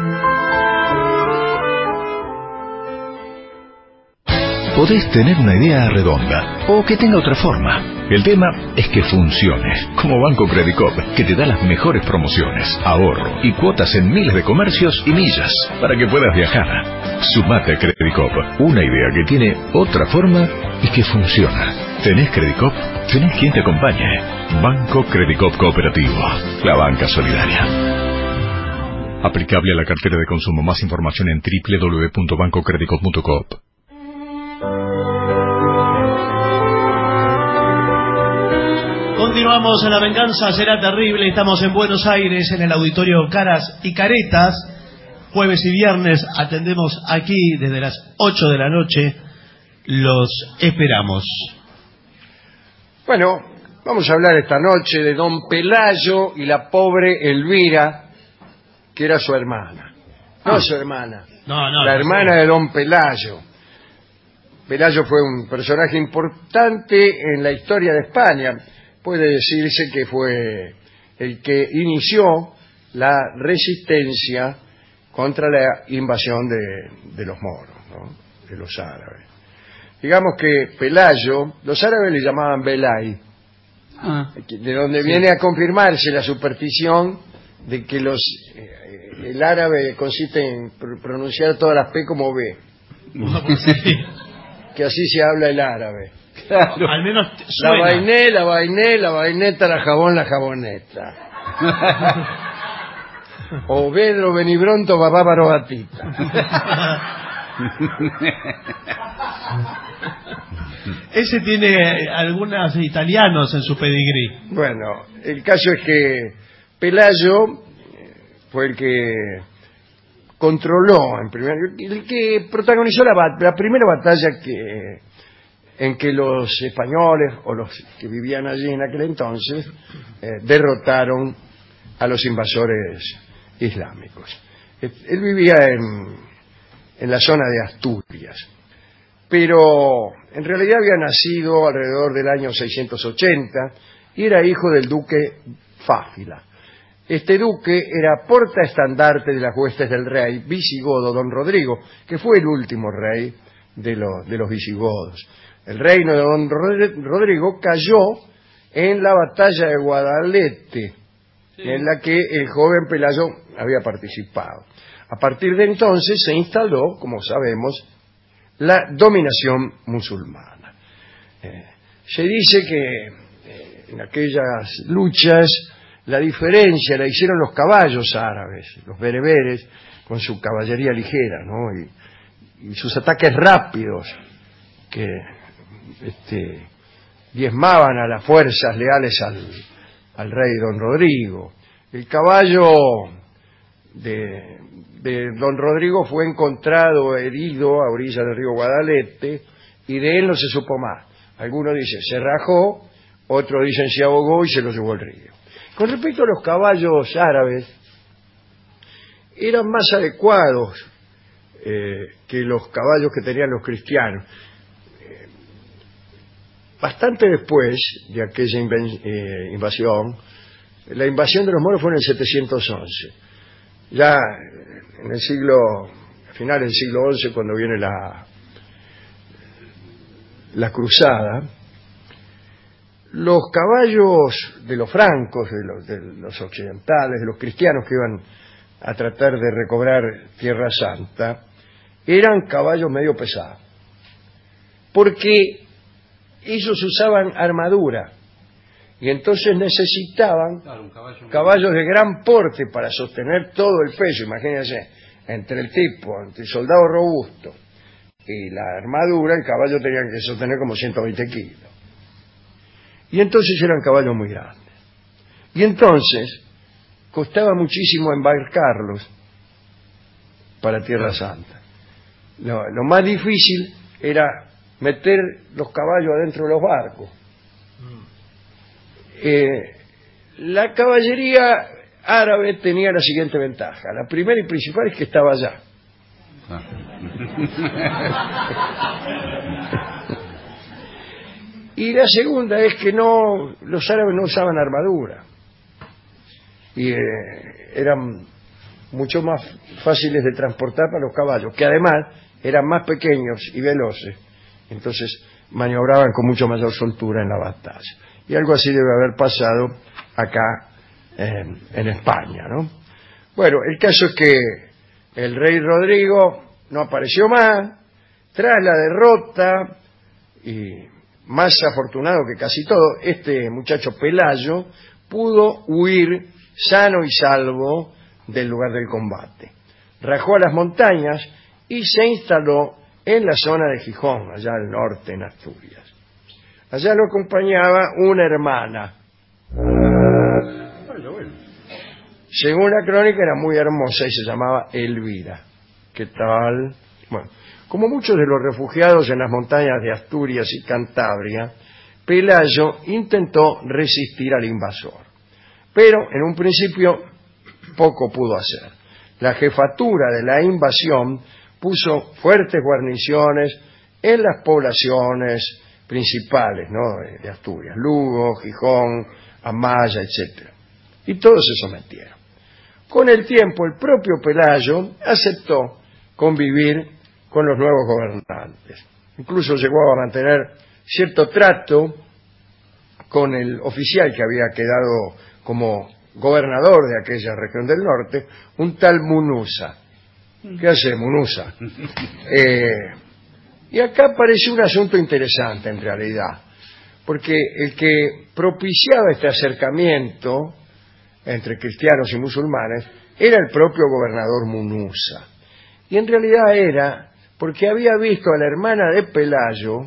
Podés tener una idea redonda o que tenga otra forma. El tema es que funcione, como Banco Credicop, que te da las mejores promociones, ahorro y cuotas en miles de comercios y millas para que puedas viajar. Sumate a Credicop, una idea que tiene otra forma y que funciona. ¿Tenés Credicop? ¿Tenés quien te acompañe? Banco Credicop Cooperativo, la banca solidaria. Aplicable a la cartera de consumo. Más información en doble u doble u doble u punto banco credicop punto com. Continuamos en La venganza será terrible. Estamos en Buenos Aires, en el auditorio Caras y Caretas. Jueves y viernes atendemos aquí desde las ocho de la noche. Los esperamos. Bueno, vamos a hablar esta noche de don Pelayo y la pobre Elvira, que era su hermana. No Ah. su hermana, No, no. la no, hermana no. de don Pelayo. Pelayo fue un personaje importante en la historia de España. Puede decirse que fue el que inició la resistencia contra la invasión de, de los moros, ¿no? De los árabes. Digamos que Pelayo, los árabes le llamaban Belay, Ah, de donde viene a confirmarse la superstición de que los eh, el árabe consiste en pr- pronunciar todas las P como B, Sí. que así se habla el árabe. claro. Al menos La suena. vainé, la vainé, la vaineta, la jabón, la jaboneta. O Vedro, Benibronto, Babábaro, Batita. Ese tiene algunos italianos en su pedigrí. Bueno, el caso es que Pelayo eh, fue el que controló, en primer, el que protagonizó la, bat- la primera batalla que en que los españoles o los que vivían allí en aquel entonces eh, derrotaron a los invasores islámicos. Eh, Él vivía en, en la zona de Asturias, pero en realidad había nacido alrededor del año seiscientos ochenta y era hijo del duque Fáfila. Este duque era portaestandarte de las huestes del rey visigodo don Rodrigo, que fue el último rey de los, de los visigodos. El reino de don Rodrigo cayó en la batalla de Guadalete, sí, en la que el joven Pelayo había participado. A partir de entonces se instaló, como sabemos, la dominación musulmana. Eh, se dice que eh, en aquellas luchas la diferencia la hicieron los caballos árabes, los bereberes, con su caballería ligera, ¿no? y, y sus ataques rápidos, que este, diezmaban a las fuerzas leales al, al rey don Rodrigo. El caballo de, de don Rodrigo fue encontrado herido a orillas del río Guadalete y de él no se supo más. Algunos dicen se rajó, otros dicen se ahogó y se lo llevó el río. Con respecto a los caballos árabes, eran más adecuados eh, que los caballos que tenían los cristianos. Eh, bastante después de aquella inven- eh, invasión, la invasión de los moros fue en el setecientos once. Ya en el siglo, a finales del siglo once, cuando viene la, la cruzada, los caballos de los francos, de los, de los occidentales, de los cristianos que iban a tratar de recobrar Tierra Santa, eran caballos medio pesados, porque ellos usaban armadura y entonces necesitaban Claro, un caballo caballos de gran porte para sostener todo el peso. Imagínense, entre el tipo, entre el soldado robusto y la armadura, el caballo tenía que sostener como ciento veinte kilos. Y entonces eran caballos muy grandes. Y entonces costaba muchísimo embarcarlos para Tierra Santa. Lo, lo más difícil era meter los caballos adentro de los barcos. Eh, la caballería árabe tenía la siguiente ventaja. La primera y principal es que estaba allá. Ah. Y la segunda es que no, los árabes no usaban armadura. Y eh, eran mucho más fáciles de transportar para los caballos, que además eran más pequeños y veloces. Entonces maniobraban con mucho mayor soltura en la batalla. Y algo así debe haber pasado acá eh, en España, ¿no? Bueno, el caso es que el rey Rodrigo no apareció más. Tras la derrota, y más afortunado que casi todo, este muchacho Pelayo pudo huir sano y salvo del lugar del combate. Rajó a las montañas y se instaló en la zona de Gijón, allá al norte, en Asturias. Allá lo acompañaba una hermana. Según la crónica era muy hermosa y se llamaba Elvira. ¿Qué tal? Bueno, como muchos de los refugiados en las montañas de Asturias y Cantabria, Pelayo intentó resistir al invasor. Pero en un principio poco pudo hacer. La jefatura de la invasión puso fuertes guarniciones en las poblaciones principales, ¿no?, de Asturias: Lugo, Gijón, Amaya, etcétera. Y todos se sometieron. Con el tiempo, el propio Pelayo aceptó convivir con los nuevos gobernantes. Incluso llegó a mantener cierto trato con el oficial que había quedado como gobernador de aquella región del norte, un tal Munuza. ¿Qué hace Munuza? Eh, y acá aparece un asunto interesante en realidad, porque el que propiciaba este acercamiento entre cristianos y musulmanes era el propio gobernador Munuza. Y en realidad era porque había visto a la hermana de Pelayo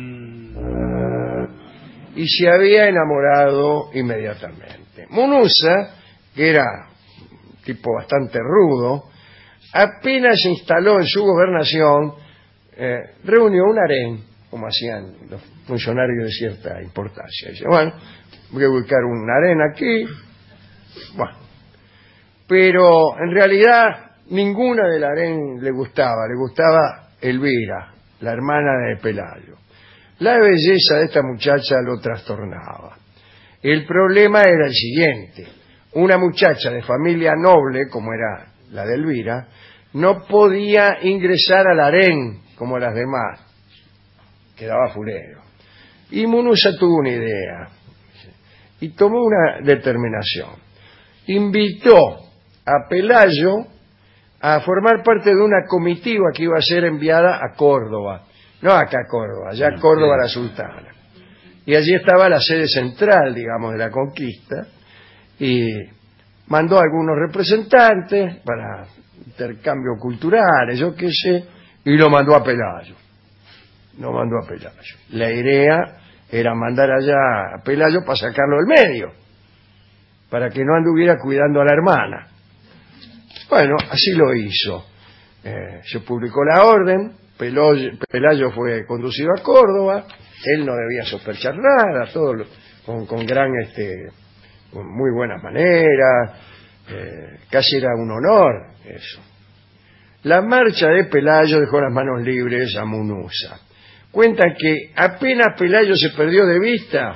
y se había enamorado inmediatamente. Munuza, que era un tipo bastante rudo, apenas se instaló en su gobernación, eh, reunió un harén, como hacían los funcionarios de cierta importancia. Dice, bueno, voy a ubicar un harén aquí. Bueno, pero en realidad ninguna del harén le gustaba, le gustaba Elvira, la hermana de Pelayo. La belleza de esta muchacha lo trastornaba. El problema era el siguiente: una muchacha de familia noble, como era la de Elvira, no podía ingresar al harén como las demás. Quedaba fulero. Y Munuza tuvo una idea y tomó una determinación. Invitó a Pelayo a formar parte de una comitiva que iba a ser enviada a Córdoba. No acá a Córdoba, allá a Córdoba la Sultana. Y allí estaba la sede central, digamos, de la conquista, y mandó a algunos representantes para intercambios culturales, yo qué sé, y lo mandó a Pelayo. Lo mandó a Pelayo. La idea era mandar allá a Pelayo para sacarlo del medio, para que no anduviera cuidando a la hermana. Bueno, así lo hizo. Eh, se publicó la orden, Pelayo, Pelayo fue conducido a Córdoba, él no debía sospechar nada, todo lo, con, con gran, este, con muy buenas maneras, eh, casi era un honor eso. La marcha de Pelayo dejó las manos libres a Munuza. Cuentan que apenas Pelayo se perdió de vista,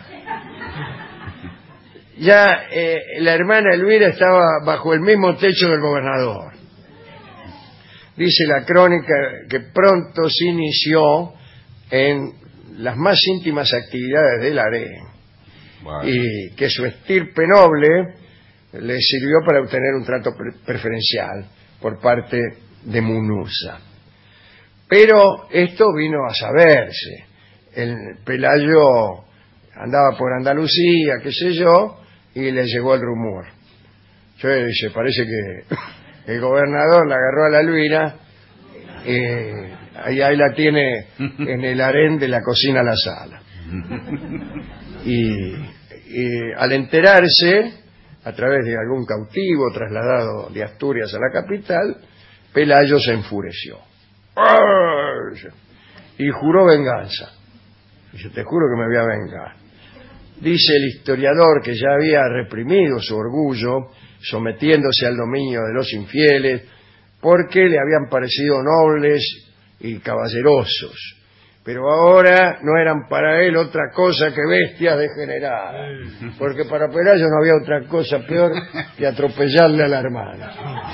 ya eh, la hermana Elvira estaba bajo el mismo techo del gobernador. Dice la crónica que pronto se inició en las más íntimas actividades del harén. Bueno. Y que su estirpe noble le sirvió para obtener un trato pre preferencial por parte de Munuza. Pero esto vino a saberse. El Pelayo andaba por Andalucía, qué sé yo, y le llegó el rumor. Yo dice, parece que el gobernador la agarró a la Luina, eh, ahí, ahí la tiene en el harén de la cocina a la sala. Y, y al enterarse, a través de algún cautivo trasladado de Asturias a la capital, Pelayo se enfureció y juró venganza. Dice, te juro que me voy a vengar. Dice el historiador que ya había reprimido su orgullo, sometiéndose al dominio de los infieles, porque le habían parecido nobles y caballerosos. Pero ahora no eran para él otra cosa que bestias degeneradas, porque para Pelayo no había otra cosa peor que atropellarle a la hermana.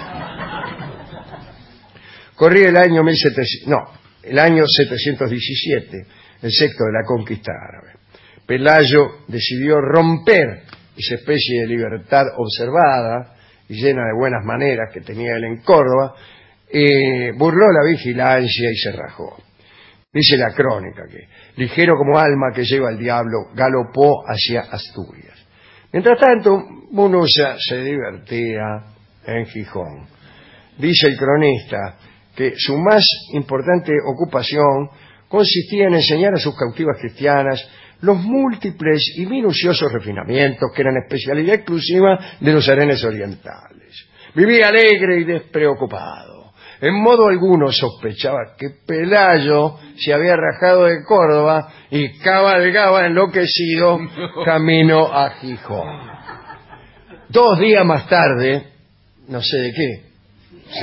Corría el año mil setecientos, no, el año setecientos diecisiete, el sexto de la conquista árabe. Pelayo decidió romper esa especie de libertad observada y llena de buenas maneras que tenía él en Córdoba, eh, burló la vigilancia y se rajó. Dice la crónica que, ligero como alma que lleva el diablo, galopó hacia Asturias. Mientras tanto, Munuza se divertía en Gijón. Dice el cronista que su más importante ocupación consistía en enseñar a sus cautivas cristianas los múltiples y minuciosos refinamientos que eran especialidad exclusiva de los arenes orientales. Vivía alegre y despreocupado. En modo alguno sospechaba que Pelayo se había rajado de Córdoba y cabalgaba enloquecido camino a Gijón. Dos días más tarde, no sé de qué, sí.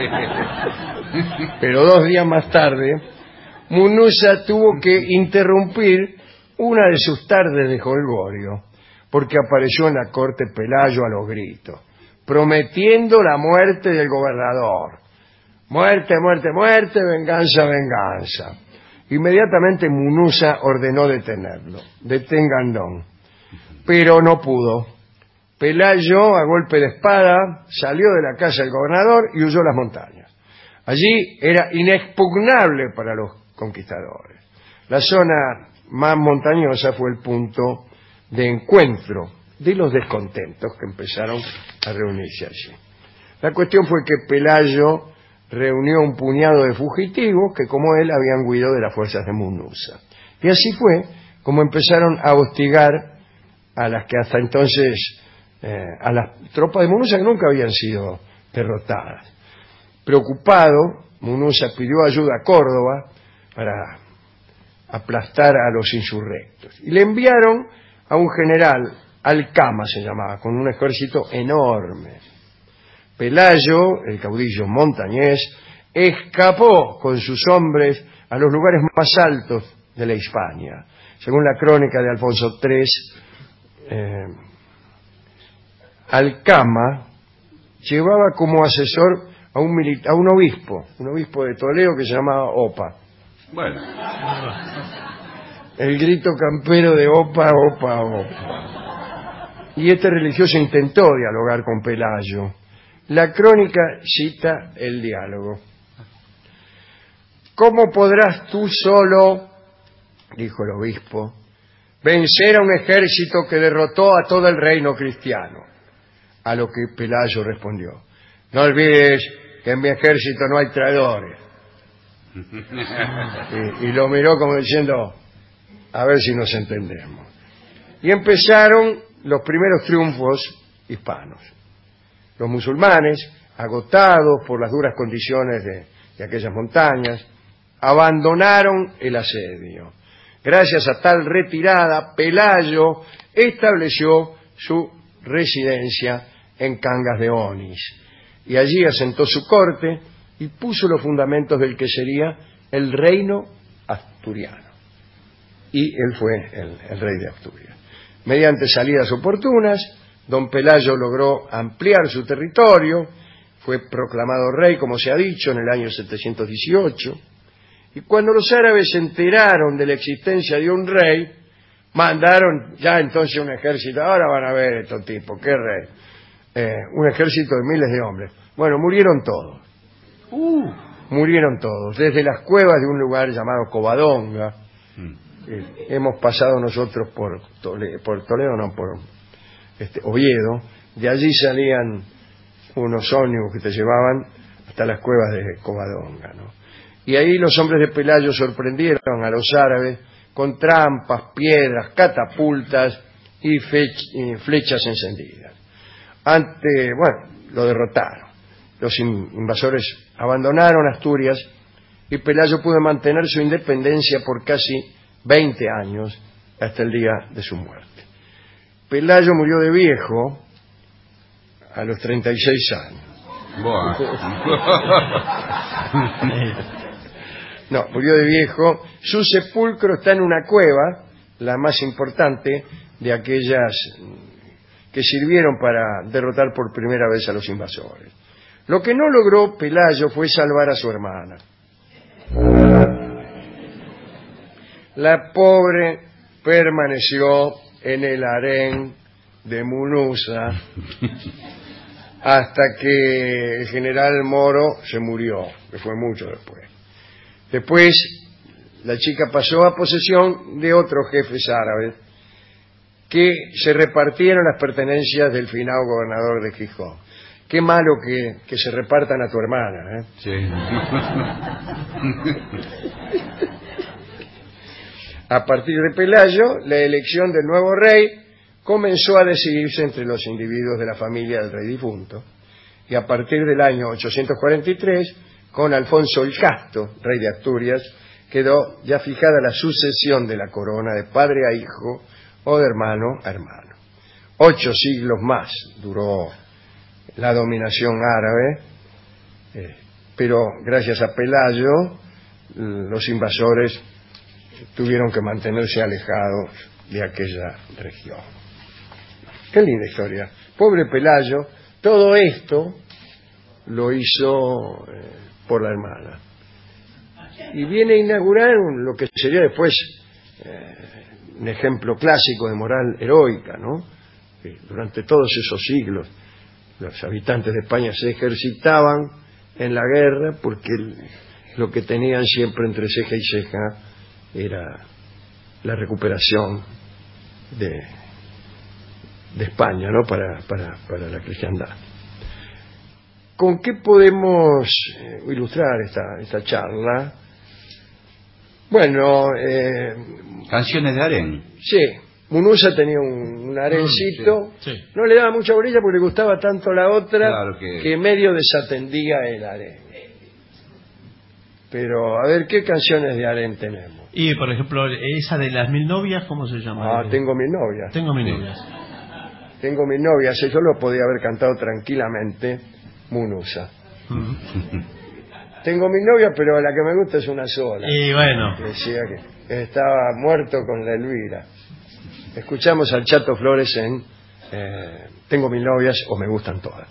pero dos días más tarde, Munuza tuvo que interrumpir una de sus tardes de jolgorio, porque apareció en la corte Pelayo a los gritos, prometiendo la muerte del gobernador. Muerte, muerte, muerte, venganza, venganza. Inmediatamente Munuza ordenó detenerlo, detenganlo, pero no pudo. Pelayo, a golpe de espada, salió de la casa del gobernador y huyó a las montañas. Allí era inexpugnable para los conquistadores. La zona más montañosa fue el punto de encuentro de los descontentos que empezaron a reunirse allí. La cuestión fue que Pelayo reunió un puñado de fugitivos que, como él, habían huido de las fuerzas de Munuza. Y así fue como empezaron a hostigar a las que hasta entonces, eh, a las tropas de Munuza que nunca habían sido derrotadas. Preocupado, Munuza pidió ayuda a Córdoba para aplastar a los insurrectos. Y le enviaron a un general, Alcama se llamaba, con un ejército enorme. Pelayo, el caudillo montañés, escapó con sus hombres a los lugares más altos de la Hispania. Según la crónica de Alfonso tercero, eh, Alcama llevaba como asesor a un, milita a un obispo, un obispo de Toledo que se llamaba Opa. Bueno. El grito campero de Opa, Opa, Opa. Y este religioso intentó dialogar con Pelayo. La crónica cita el diálogo. ¿Cómo podrás tú solo, dijo el obispo, vencer a un ejército que derrotó a todo el reino cristiano? A lo que Pelayo respondió, no olvides que en mi ejército no hay traidores. Y, y lo miró como diciendo, a ver si nos entendemos. Y empezaron los primeros triunfos hispanos. Los musulmanes, agotados por las duras condiciones de, de aquellas montañas, abandonaron el asedio. Gracias a tal retirada, Pelayo estableció su residencia en Cangas de Onís, y allí asentó su corte y puso los fundamentos del que sería el reino asturiano. Y él fue el, el rey de Asturias. Mediante salidas oportunas, don Pelayo logró ampliar su territorio, fue proclamado rey, como se ha dicho, en el año setecientos dieciocho, y cuando los árabes se enteraron de la existencia de un rey, mandaron ya entonces un ejército. Ahora van a ver estos tipos, qué rey. Eh, un ejército de miles de hombres. Bueno, murieron todos. Uh. Murieron todos. Desde las cuevas de un lugar llamado Covadonga. Mm. Eh, hemos pasado nosotros por Toledo, por Toledo no, por este, Oviedo. De allí salían unos ómnibus que te llevaban hasta las cuevas de Covadonga, ¿no? Y ahí los hombres de Pelayo sorprendieron a los árabes con trampas, piedras, catapultas y, y flechas encendidas. Ante, bueno, lo derrotaron. Los invasores abandonaron Asturias y Pelayo pudo mantener su independencia por casi veinte años hasta el día de su muerte. Pelayo murió de viejo a los treinta y seis años. No, murió de viejo. Su sepulcro está en una cueva, la más importante de aquellas que sirvieron para derrotar por primera vez a los invasores. Lo que no logró Pelayo fue salvar a su hermana. La pobre permaneció en el harén de Munuza hasta que el general Moro se murió, que fue mucho después. Después, la chica pasó a posesión de otros jefes árabes que se repartieron las pertenencias del finado gobernador de Gijón. Qué malo que, que se repartan a tu hermana, ¿eh? Sí. A partir de Pelayo, la elección del nuevo rey comenzó a decidirse entre los individuos de la familia del rey difunto, y a partir del año ochocientos cuarenta y tres, con Alfonso el Casto, rey de Asturias, quedó ya fijada la sucesión de la corona de padre a hijo o de hermano a hermano. Ocho siglos más duró la dominación árabe, eh, pero gracias a Pelayo los invasores tuvieron que mantenerse alejados de aquella región. Qué linda historia. Pobre Pelayo, todo esto lo hizo eh, por la hermana. Y viene a inaugurar un, lo que sería después eh, un ejemplo clásico de moral heroica, ¿no? Que durante todos esos siglos los habitantes de España se ejercitaban en la guerra porque el, lo que tenían siempre entre ceja y ceja era la recuperación de, de España, ¿no? Para, para, para la cristiandad. ¿Con qué podemos ilustrar esta, esta charla? Bueno, eh, canciones de harén. Sí, Munuza tenía un, un harencito, sí, sí. No le daba mucha bolilla porque le gustaba tanto la otra, claro que... que medio desatendía el harén. Pero, a ver, ¿qué canciones de harén tenemos? Y, por ejemplo, esa de las mil novias, ¿cómo se llama? Ah, tengo mil novias. Tengo mil novias. Tengo mil novias, yo lo podía haber cantado tranquilamente Munuza. Uh-huh. Tengo mil novias, pero la que me gusta es una sola. Y bueno. Decía que estaba muerto con la Elvira. Escuchamos al Chato Flores en eh, Tengo mil novias o Me gustan todas.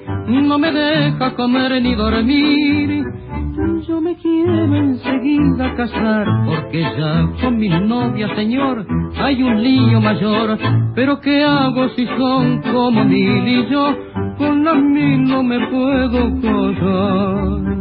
Comer ni dormir, yo me quiero enseguida a casar, porque ya con mis novias, señor, hay un lío mayor. Pero ¿qué hago si son como mil y yo con las mil no me puedo casar?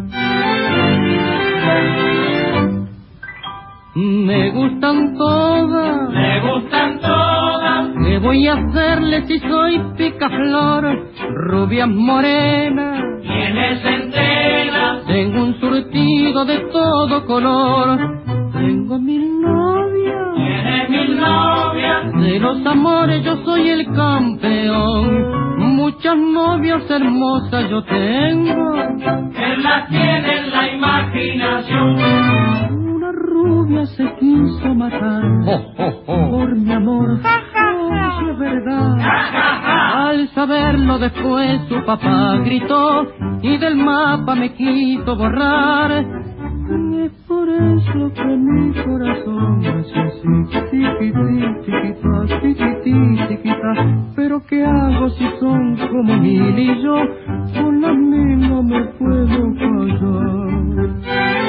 Me gustan todas, me gustan todas. ¿Qué voy a hacerle si soy picaflor? Rubias morenas, tienes enteras. Tengo un surtido de todo color. Tengo mil novias, tienes mil novias. De los amores yo soy el campeón. Muchas novias hermosas yo tengo, que las tiene en la imaginación. Una rubia se quiso matar oh, oh, oh. por mi amor. Oh, es verdad. Al saberlo después su papá gritó y del mapa me quiso borrar. Es por eso que mi corazón hace así, tiquití, tiquitá, tiquití, tiquitá. Pero ¿qué hago si son como mil y yo con las mil no me puedo callar?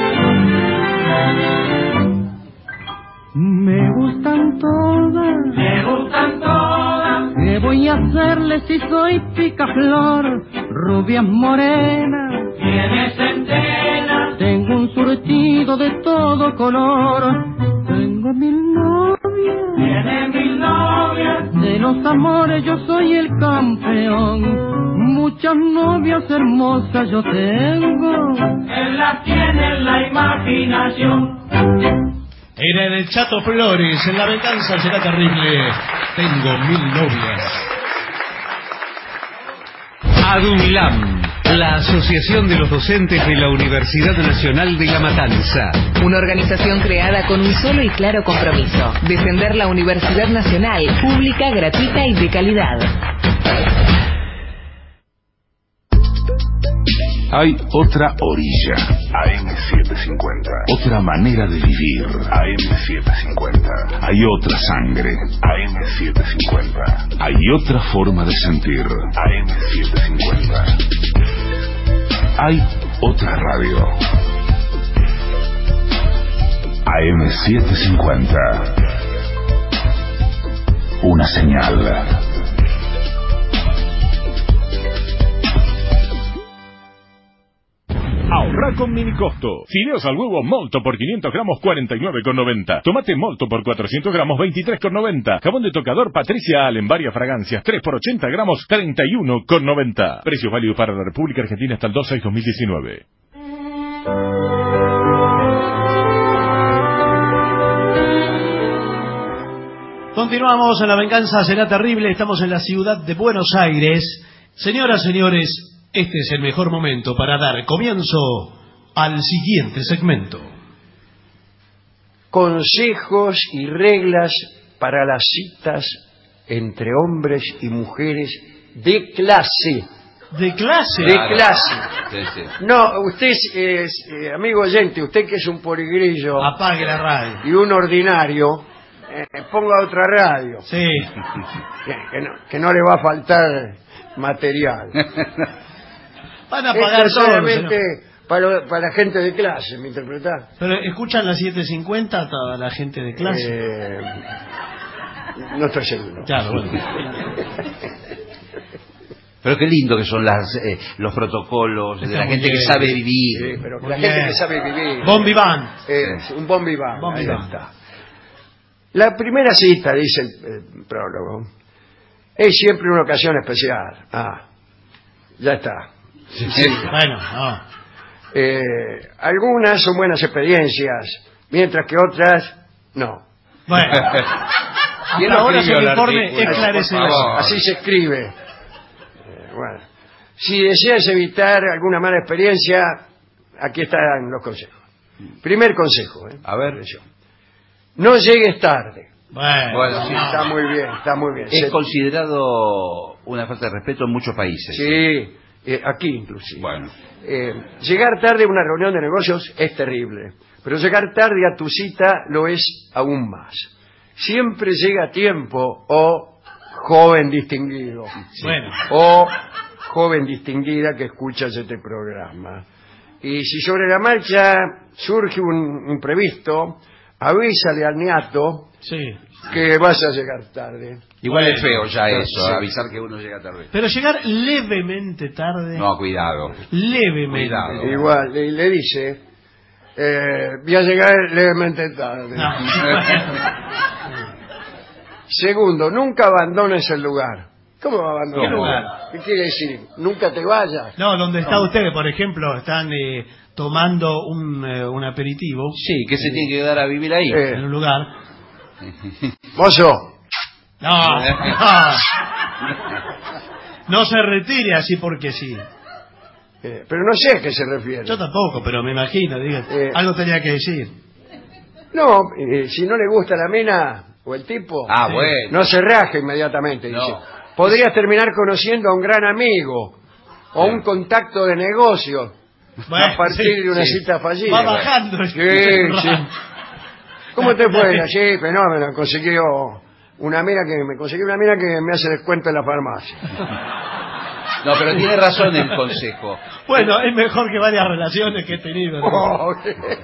Me gustan todas, me gustan todas. ¿Qué voy a hacerle si soy picaflor? Rubias morenas, tienes enteras. Tengo un surtido de todo color. Tengo mil novias, tienes mil novias. De los amores yo soy el campeón. Muchas novias hermosas yo tengo, que las tiene en la imaginación. Era el Chato Flores, en La venganza será terrible. Tengo mil novias. ADUNLAM, la Asociación de los Docentes de la Universidad Nacional de La Matanza. Una organización creada con un solo y claro compromiso: defender la Universidad Nacional, pública, gratuita y de calidad. Hay otra orilla, A M setecientos cincuenta. Otra manera de vivir, A M setecientos cincuenta. Hay otra sangre, A M setecientos cincuenta. Hay otra forma de sentir, A M setecientos cincuenta. Hay otra radio, A M setecientos cincuenta. Una señal. Ahorra con mini costo. Fideos al huevo Molto por quinientos gramos cuarenta y nueve con noventa. Tomate Molto por cuatrocientos gramos veintitrés con noventa. Jabón de tocador Patricia Allen varias fragancias tres por ochenta gramos treinta y uno con noventa. Precios válidos para la República Argentina hasta el dos seis dos mil diecinueve. Continuamos en La venganza será terrible. Estamos en la ciudad de Buenos Aires. Señoras, señores, este es el mejor momento para dar comienzo al siguiente segmento. Consejos y reglas para las citas entre hombres y mujeres de clase. ¿De clase? De Claro. clase. Sí, sí. No, usted es, es, eh, amigo oyente, usted que es un poligrillo Apague la radio. y un ordinario, eh, ponga otra radio. Sí. Que, que no, que no le va a faltar material. Van a Esto pagar es todo. solamente señor. para, para la gente de clase, ¿me interpretás? Pero escuchan las siete cincuenta toda la gente de clase. Eh, no estoy seguro. Claro, bueno. Pero qué lindo que son las eh, los protocolos de Está la muy gente que bien. sabe vivir. Sí, pero Muy la bien. gente que sabe vivir. Bon vivant. Eh, un bon vivant. Bon ahí vivant. está. La primera cita, dice el, el prólogo, es siempre una ocasión especial. Ah, ya está. Sí. Bueno, no. Eh, algunas son buenas experiencias, mientras que otras no. Bueno. ¿Quién Hasta ahora escribió el el informe artículo? esclarece Por favor. Así se escribe. Eh, bueno. Si deseas evitar alguna mala experiencia, aquí están los consejos. Primer consejo. ¿eh? A ver. No llegues tarde. Bueno, Bueno, sí, no. Está muy bien, está muy bien. Es Se- considerado una falta de respeto en muchos países. Sí, eh, aquí inclusive. Bueno. Eh, llegar tarde a una reunión de negocios es terrible, pero llegar tarde a tu cita lo es aún más. Siempre llega a tiempo, oh joven distinguido, Bueno. o joven distinguida que escuchas este programa. Y si sobre la marcha surge un imprevisto, avísale al niato Sí. que vas a llegar tarde. Igual es feo ya Sí. eso, avisar que uno llega tarde. Pero llegar levemente tarde. No, cuidado. Levemente. Cuidado. Igual, le, le dice, eh, voy a llegar levemente tarde. No. Segundo, nunca abandones el lugar. ¿Cómo va a abandonar? ¿Qué lugar? ¿Qué quiere decir? Nunca te vayas. No, donde está usted, por ejemplo, están eh, tomando un, eh, un aperitivo. Sí, que se tiene que quedar a vivir ahí. Eh. En un lugar. Mozo, No, no. No se retire así porque sí. eh, pero no sé a qué se refiere. Yo tampoco, pero me imagino, diga, Eh. algo tenía que decir. No, eh, si no le gusta la mina o el tipo, Ah, eh, bueno. no se raje inmediatamente. No. Dice, podrías terminar conociendo a un gran amigo o un contacto de negocio Bueno, a partir sí, de una sí. cita fallida. Va bajando. el- Sí, sí. ¿Cómo te fue? Sí, fenómeno. Consiguió una mina que me conseguí una mina que me hace descuento en la farmacia. No, pero tiene razón el consejo. Bueno, es mejor que varias relaciones que he tenido. ¿no? Oh,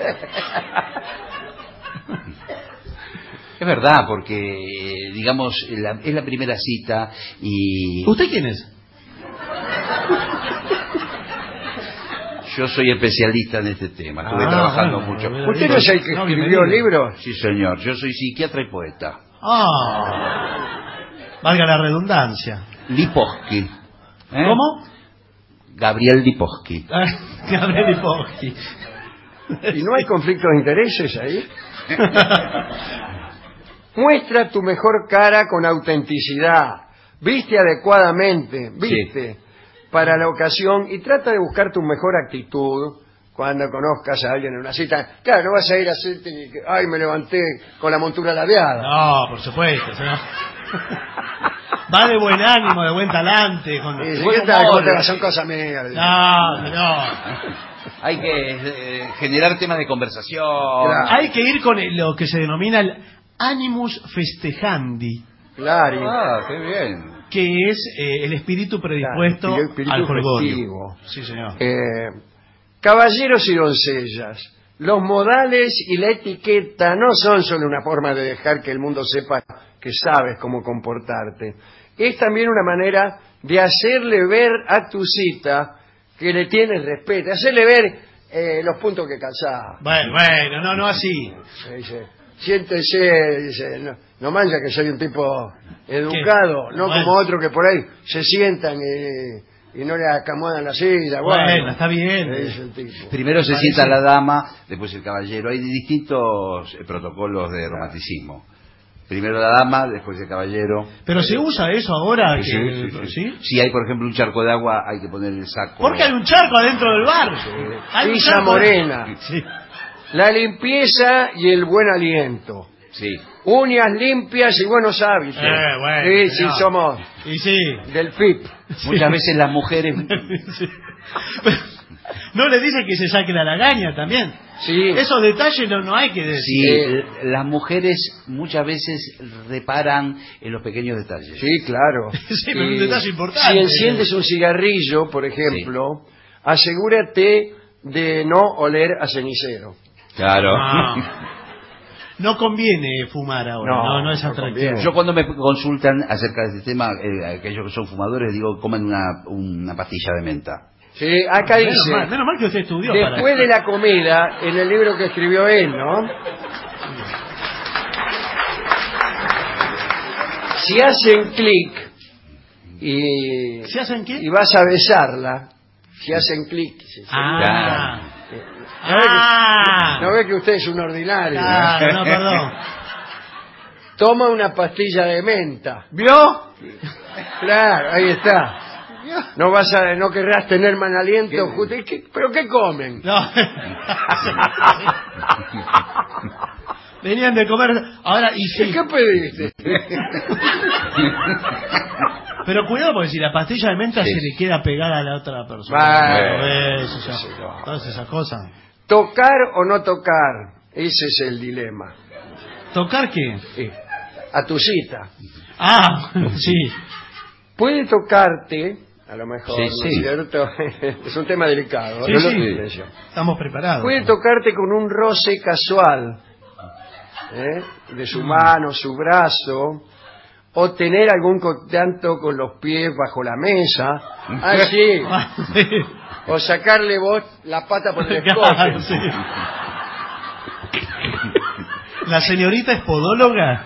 Es verdad, porque, digamos, la- es la primera cita y... ¿Usted quién es? Yo soy especialista en este tema, estuve Ah, trabajando bueno, mucho. bueno. ¿Usted no es el que No, que me escribió diga. libros? Sí, señor, yo soy psiquiatra y poeta. Ah, valga la redundancia. Lipovsky. ¿eh? ¿Cómo? Gabriel Lipovsky. Ah, Gabriel Lipovsky. ¿Y no hay conflicto de intereses ahí? Muestra tu mejor cara con autenticidad. Viste adecuadamente, viste, para la ocasión y trata de buscar tu mejor actitud cuando conozcas a alguien en una cita. Claro, no vas a ir a hacerte y que, ay, me levanté con la montura ladeada. No, por supuesto. señor. Va de buen ánimo, de buen talante. Con... Y si buen ¿qué tal? humor. ¿Cómo te va? Son cosas mías. No, no. Hay que eh, generar temas de conversación. Claro. Hay que ir con el- lo que se denomina el animus festejandi, Claro. Ah, qué bien. que es eh, el espíritu predispuesto Claro, el espíritu al jolgorio. festivo. Sí, señor. Eh, caballeros y doncellas, los modales y la etiqueta no son solo una forma de dejar que el mundo sepa que sabes cómo comportarte. Es también una manera de hacerle ver a tu cita que le tienes respeto, hacerle ver eh, los puntos que calzás. Bueno, bueno, no, no así. Dice, siéntese, dice, no, no mancha que soy un tipo educado, no Bueno. como otro que por ahí se sientan y, y no le acomodan la silla. Bueno, Bueno, está bien. le dice el tipo. Primero se Parece- sienta la dama, después el caballero. Hay distintos eh, protocolos de romanticismo. Primero la dama, después el caballero. Pero se usa eso ahora. Sí, que- sí, sí. ¿sí? Si hay, por ejemplo, un charco de agua, hay que poner el saco. Porque hay un charco adentro del bar. Hay un Pisa charco- morena, Sí. la limpieza y el buen aliento. Sí. Uñas limpias y buenos hábitos. Eh, bueno, sí, sí, señor. somos Y sí. del F I P. Muchas veces las mujeres... Sí. No le dice que se saque la lagaña también. Sí. Esos detalles no, no hay que decir. Sí, l- las mujeres muchas veces reparan en los pequeños detalles. Sí, claro. Sí, pero un Y detalle importante. Si enciendes un cigarrillo, por ejemplo, asegúrate de no oler a cenicero. Claro. Ah. No conviene fumar ahora, no, No, no, es no atractivo. conviene. Yo cuando me consultan acerca de este tema, eh, aquellos que son fumadores, digo, coman una, una pastilla de menta. Sí, acá menos, dice, mal, menos mal que usted estudió después para de la comida, en el libro que escribió él, ¿no? Si hacen clic y, ¿Se hacen qué? y vas a besarla, si hacen clic, sí, sí. Ah, ¿No ve que- ah, no ve que usted es un ordinario. claro, no, perdón. Toma una pastilla de menta. ¿Vio? Claro, ahí está. No vas a, no querrás tener mal aliento. justo- ¿y qué- ¿Pero qué comen? No. Venían de comer, ahora y sí. ¿Qué pediste? Pero cuidado porque si la pastilla de menta Sí. se le queda pegada a la otra persona. Bueno, Eso, ya, sí, no. todas esas cosas. ¿Tocar o no tocar? Ese es el dilema. ¿Tocar qué? Sí. A tu cita. Ah, sí. Puede tocarte a lo mejor, Sí, ¿no sí. es cierto? Es un tema delicado. Sí, ¿no? sí. Silencio. Estamos preparados. Puede tocarte con un roce casual, ¿eh? de su mano, su brazo, o tener algún contacto con los pies bajo la mesa, así, o sacarle vos la pata por el Claro, escote. sí. ¿La señorita es podóloga?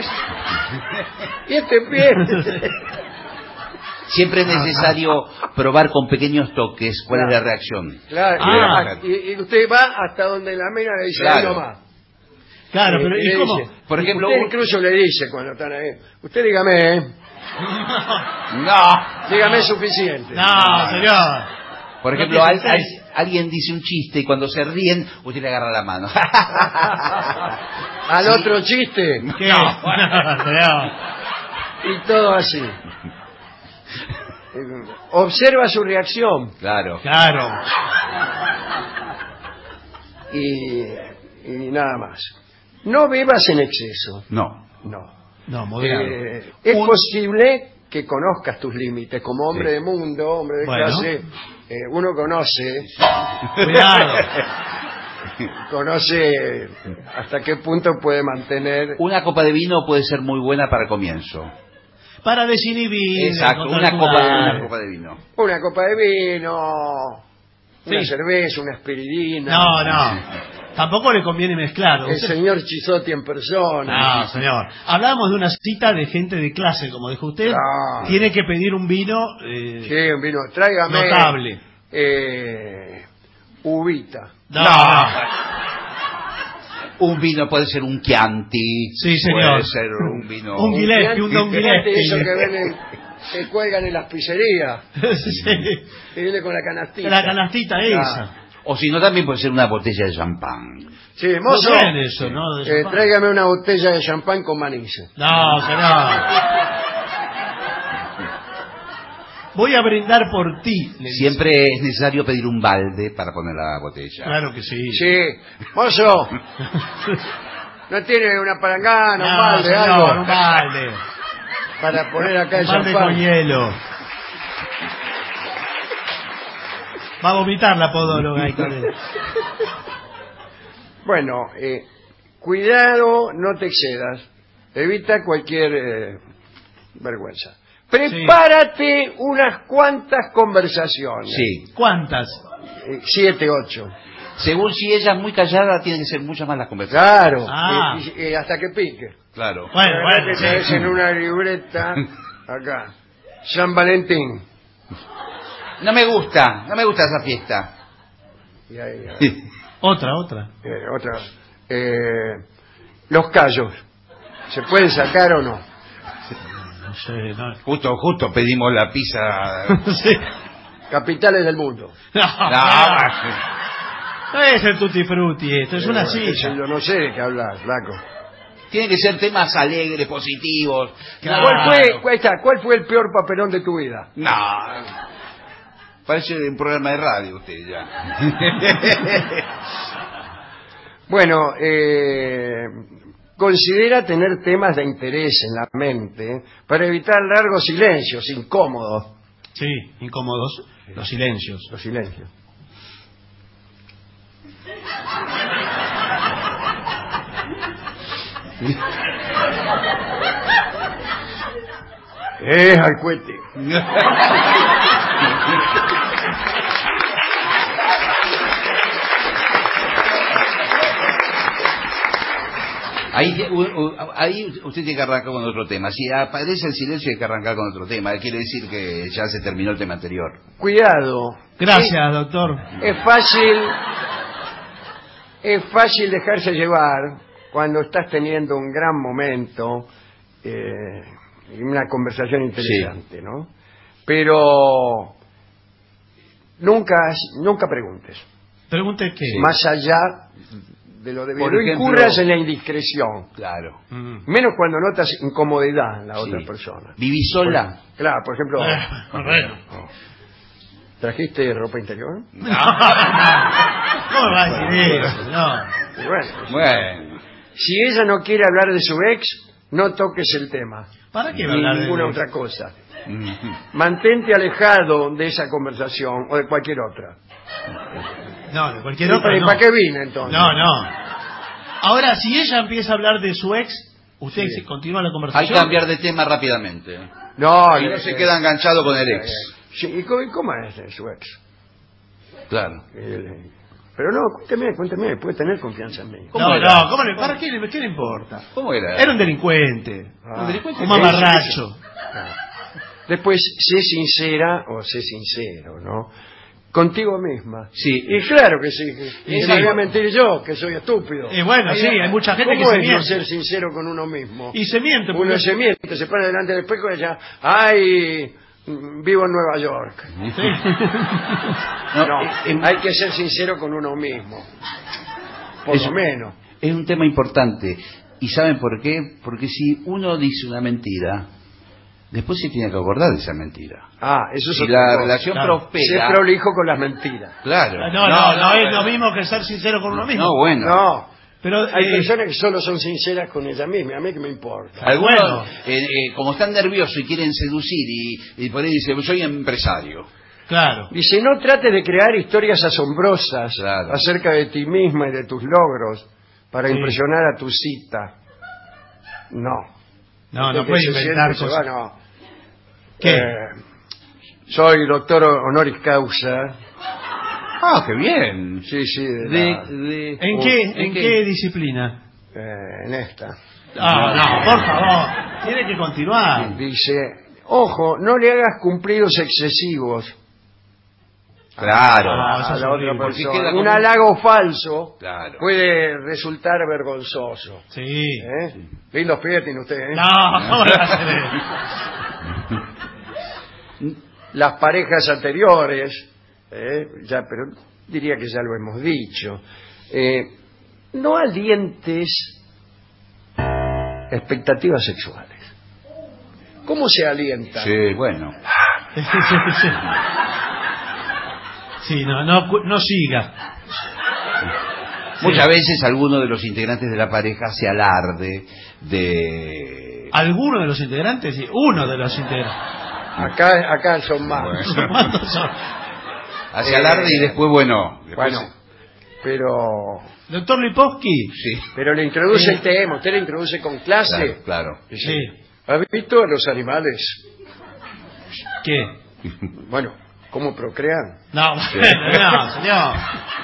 Y este pie. Siempre es necesario probar con pequeños toques cuál Claro. es la reacción. Claro, Ah. y, y usted va hasta donde la mina le dice, Claro. ahí nomás. Claro, Eh, pero y ¿y le cómo? dice- Por ejemplo, usted un- incluso le dice cuando están ahí, usted dígame, ¿eh? No. dígame suficiente. No, señor. Por No ejemplo, al- tiene al- seis. alguien dice un chiste y cuando se ríen, usted le agarra la mano. Al otro chiste. ¿Qué? No, señor. Y todo así. Eh, Observa su reacción Claro. Claro. y, y nada más. No bebas en exceso. No. No. No, moderado. Eh, es Un- posible que conozcas tus límites como hombre Sí. de mundo, hombre de Bueno. clase. eh, uno conoce, Cuidado. conoce hasta qué punto puede mantener. Una copa de vino puede ser muy buena para el comienzo. Para desinhibir. Exacto, una contracturar. copa, una copa de vino. Una copa de vino, una Sí. cerveza, una aspiridina. No, no. Tampoco le conviene mezclar. El Usted- señor Chisotti en persona. No, señor. Hablábamos de una cita de gente de clase, como dijo usted. Claro. Tiene que pedir un vino eh, Sí, un vino, tráigame. notable. Eh, uvita. No, No. Un vino puede ser un Chianti. Sí, señor. Puede ser un vino. Un Gillespie, un Don Fíjate eso que Gillespie. venden, que cuelgan en las pizzerías. Sí. Que viene con la canastita. La canastita esa. Ah. O si no, también puede ser una botella de champán. Sí, Muy mozo, bien eso, ¿no? De eh, champán. tráigame una botella de champán con manilla. No, señor. Voy a brindar por ti. le dice. Siempre es necesario pedir un balde para poner la botella. Claro que sí. Sí, mozo, ¿no tiene una palangana, un No, balde, señor, algo? un balde. Para poner acá el Un balde con champán. hielo. Va a vomitar la podóloga ahí con él. Bueno, eh, cuidado, no te excedas. Evita cualquier eh, vergüenza. Prepárate unas cuantas conversaciones. Sí. ¿Cuántas? Eh, siete, ocho. Según si ella es muy callada, tienen que ser muchas más las conversaciones. Claro. Ah. eh, y- y hasta que pique. Claro. Bueno, La verdad bueno. que traes sí. en una libreta acá. San Valentín. No me gusta, no me gusta esa fiesta. Y ahí, ahí, Otra, otra. eh, otra. Eh, los callos. ¿Se pueden sacar o no? No sé, no. Justo, justo pedimos la pizza. Sí. Capitales del mundo. No, No, no es el tutti frutti esto, es una Eh, qué sé silla. Yo no sé de qué hablar, flaco. tienen que ser temas alegres, positivos. Claro. ¿Cuál fue, cuál, está, ¿Cuál fue el peor papelón de tu vida? No. Parece un programa de radio usted ya. Bueno, eh, considera tener temas de interés en la mente para evitar largos silencios incómodos. Sí, incómodos. Los silencios. Los silencios. Es al cohete. Ahí, u- u- ahí usted tiene que arrancar con otro tema. Si aparece el silencio hay que arrancar con otro tema. Quiere decir que ya se terminó el tema anterior. Cuidado. Gracias, doctor. Es fácil, es fácil dejarse llevar cuando estás teniendo un gran momento eh, y una conversación interesante, ¿no? Pero nunca, nunca preguntes. Pregunte qué. Más allá de lo debido. Por No ejemplo- incurras en la indiscreción. Claro. Mm. Menos cuando notas incomodidad en la Sí. otra persona. ¿Viví sola? Por- claro, por ejemplo, Eh, bueno. ¿trajiste ropa interior? ¿Cómo va a decir eso? No. Y bueno, Bueno. si ella no quiere hablar de su ex, no toques el tema. ¿Para qué va a Ni hablar de ninguna eso? otra cosa. Mantente alejado de esa conversación o de cualquier otra. No, de cualquier ¿Y otra para, no. ¿Para qué vine entonces? No, no. Ahora, si ella empieza a hablar de su ex, ¿usted Sí. continúa la Hay conversación? que cambiar de tema rápidamente. No, Y no le- se le- queda enganchado con el ex. Sí, ¿y cómo, y cómo es eh, su ex? Claro. El- Pero no, cuénteme, cuénteme, puede tener confianza en mí. ¿Cómo No, era? no, ¿cómo le, ¿para qué le, qué le importa? ¿Cómo era? Era un delincuente. Ah. Un delincuente. Un mamarracho. Después, sé sincera o sé sincero, ¿no? Contigo misma. Sí. Y claro que sí. Que, Y y sí. me voy a mentir yo, que soy estúpido. Y bueno, sí, hay mucha gente ¿Cómo que se es no miente. ser sincero con uno mismo? Y se miente. Uno porque- se miente, se pone delante del espejo y ya, ay, mm, vivo en Nueva York. No, No, eh, eh, hay que ser sincero con uno mismo. Por Eso. lo menos. Es un tema importante. ¿Y saben por qué? Porque si uno dice una mentira, después se tiene que acordar de esa mentira. Ah, eso es Si otra la cosa. relación Claro. prospera... Ser prolijo con las mentiras. Claro. No, no, no, es lo mismo que ser sincero con uno mismo. No, bueno. No, Pero hay eh, personas que solo son sinceras con ella misma. A mí que me importa. Algunos, Bueno. eh, eh, como están nerviosos y quieren seducir, y, y por ahí dicen, soy empresario. claro. Dice, no trates de crear historias asombrosas Claro. acerca de ti misma y de tus logros para Sí. impresionar a tu cita. No. No, Usted no que puede se inventar siente, se cosas. va, no. ¿Qué? Eh, soy doctor honoris causa. Ah, qué bien. Sí, sí, de De, la- de- ¿En oh, qué, en qué disciplina? eh, en esta. Ah, no, por favor. Tiene que continuar. Dice, ojo, no le hagas cumplidos excesivos Claro. Ah, eso a es la horrible, otra porque persona. queda como Un un- halago falso Claro. puede resultar vergonzoso. Sí. ¿Eh? Lindos pies tiene usted, ¿eh? No, ¿cómo le va a hacer eso? Las parejas anteriores, ¿eh? ya, pero diría que ya lo hemos dicho, eh, no alientes expectativas sexuales. ¿Cómo se alienta? Sí, bueno. Sí, no, no, cu- no siga. Muchas veces alguno de los integrantes de la pareja se alarde de... ¿Alguno de los integrantes? Sí, uno de los integrantes. Acá, acá son más. ¿Cuántos son? Hace Eh, alarde y después, bueno... después Bueno, se- pero Doctor Lipovsky. Sí, pero le introduce Sí. el tema, usted le introduce con clase. claro, claro. Dice, Sí. ¿has visto a los animales? ¿Qué? Bueno, ¿cómo procrean? No, no, señor.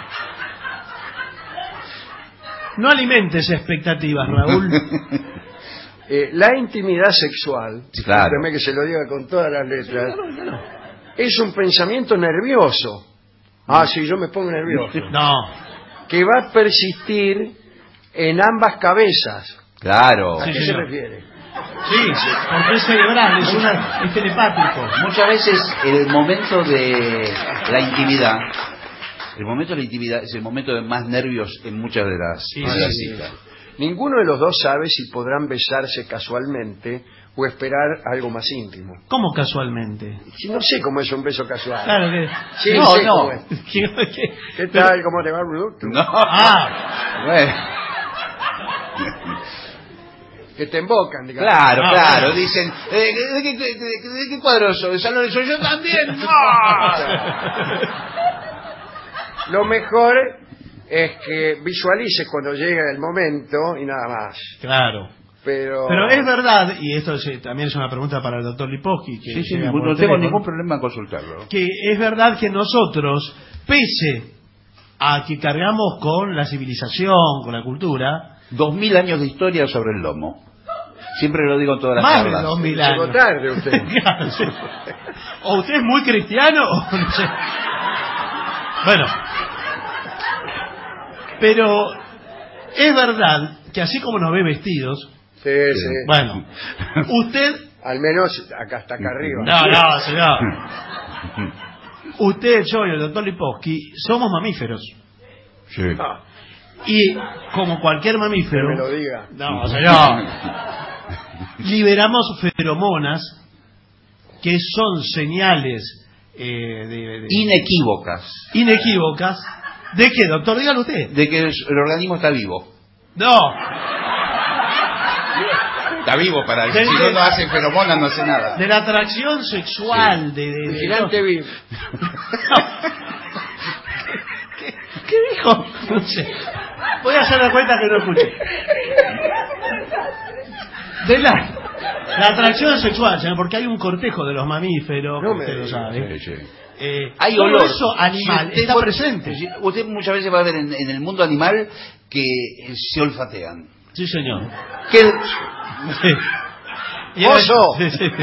No alimentes expectativas, Raúl. Eh, la intimidad sexual, Sí, claro. déjeme que se lo diga con todas las letras, es un pensamiento nervioso. Ah, sí, yo me pongo nervioso. No. Que va a persistir en ambas cabezas. Claro. ¿A Sí, qué se señor. refiere? Sí, porque es cerebral, es, una, es telepático. Muchas veces el momento de la intimidad, el momento de la intimidad es el momento de más nervios en muchas de las, Sí, de sí, las sí. citas. Ninguno de los dos sabe si podrán besarse casualmente o esperar algo más íntimo. ¿Cómo casualmente? Si no sé cómo es un beso casual. Claro que... Sí, No, sé no. cómo es. ¿Qué, qué- ¿Qué tal? ¿Cómo te va, Bruto? No. Ah, Bueno, Que te embocan, digamos. claro, Ah, claro. bueno. Dicen, eh, ¿de, qué, de, de- de qué cuadro soy? ¿San Lorenzo? Yo también. ¡No! Lo mejor es que visualices cuando llega el momento y nada más. claro. Pero, Pero es verdad, y esto es- también es una pregunta para el doctor Lipovsky, que Sí, sí, llega no por tengo teléfono, ningún problema en consultarlo. que es verdad que nosotros, pese a que cargamos con la civilización, con la cultura, Dos mil años de historia sobre el lomo. Siempre lo digo en todas las más de charlas. dos mil llegó años. tarde usted. Claro, sí. O usted es muy cristiano, o no sé. Bueno, pero es verdad que así como nos ve vestidos, Sí, sí. bueno, usted... Al menos acá hasta acá arriba. No, no, señor. Usted, yo y el doctor Lipovsky somos mamíferos. Sí. Ah, Y como cualquier que mamífero... me lo diga. No, señor. Liberamos feromonas que son señales eh, de, de- Inequívocas. inequívocas. ¿De qué, doctor? Dígalo usted. De que el organismo está vivo. No. Está vivo para eso. Del- Si no, no hace feromonas, no hace nada. De la atracción sexual, de... de, de- Vigilante vivo. ¿Qué, ¿Qué dijo? No sé. Voy a hacer de cuenta que no escuché. De la, la atracción sexual, señor, porque hay un cortejo de los mamíferos, No me usted lo diga. sabe. Sí, sí. Eh, Hay todo olor. eso animal Si usted está fue- presente. si- Usted muchas veces va a ver en, en el mundo animal que eh, se olfatean. Sí, señor. ¿Qué? Sí. Y ¡Oso! Sí, sí.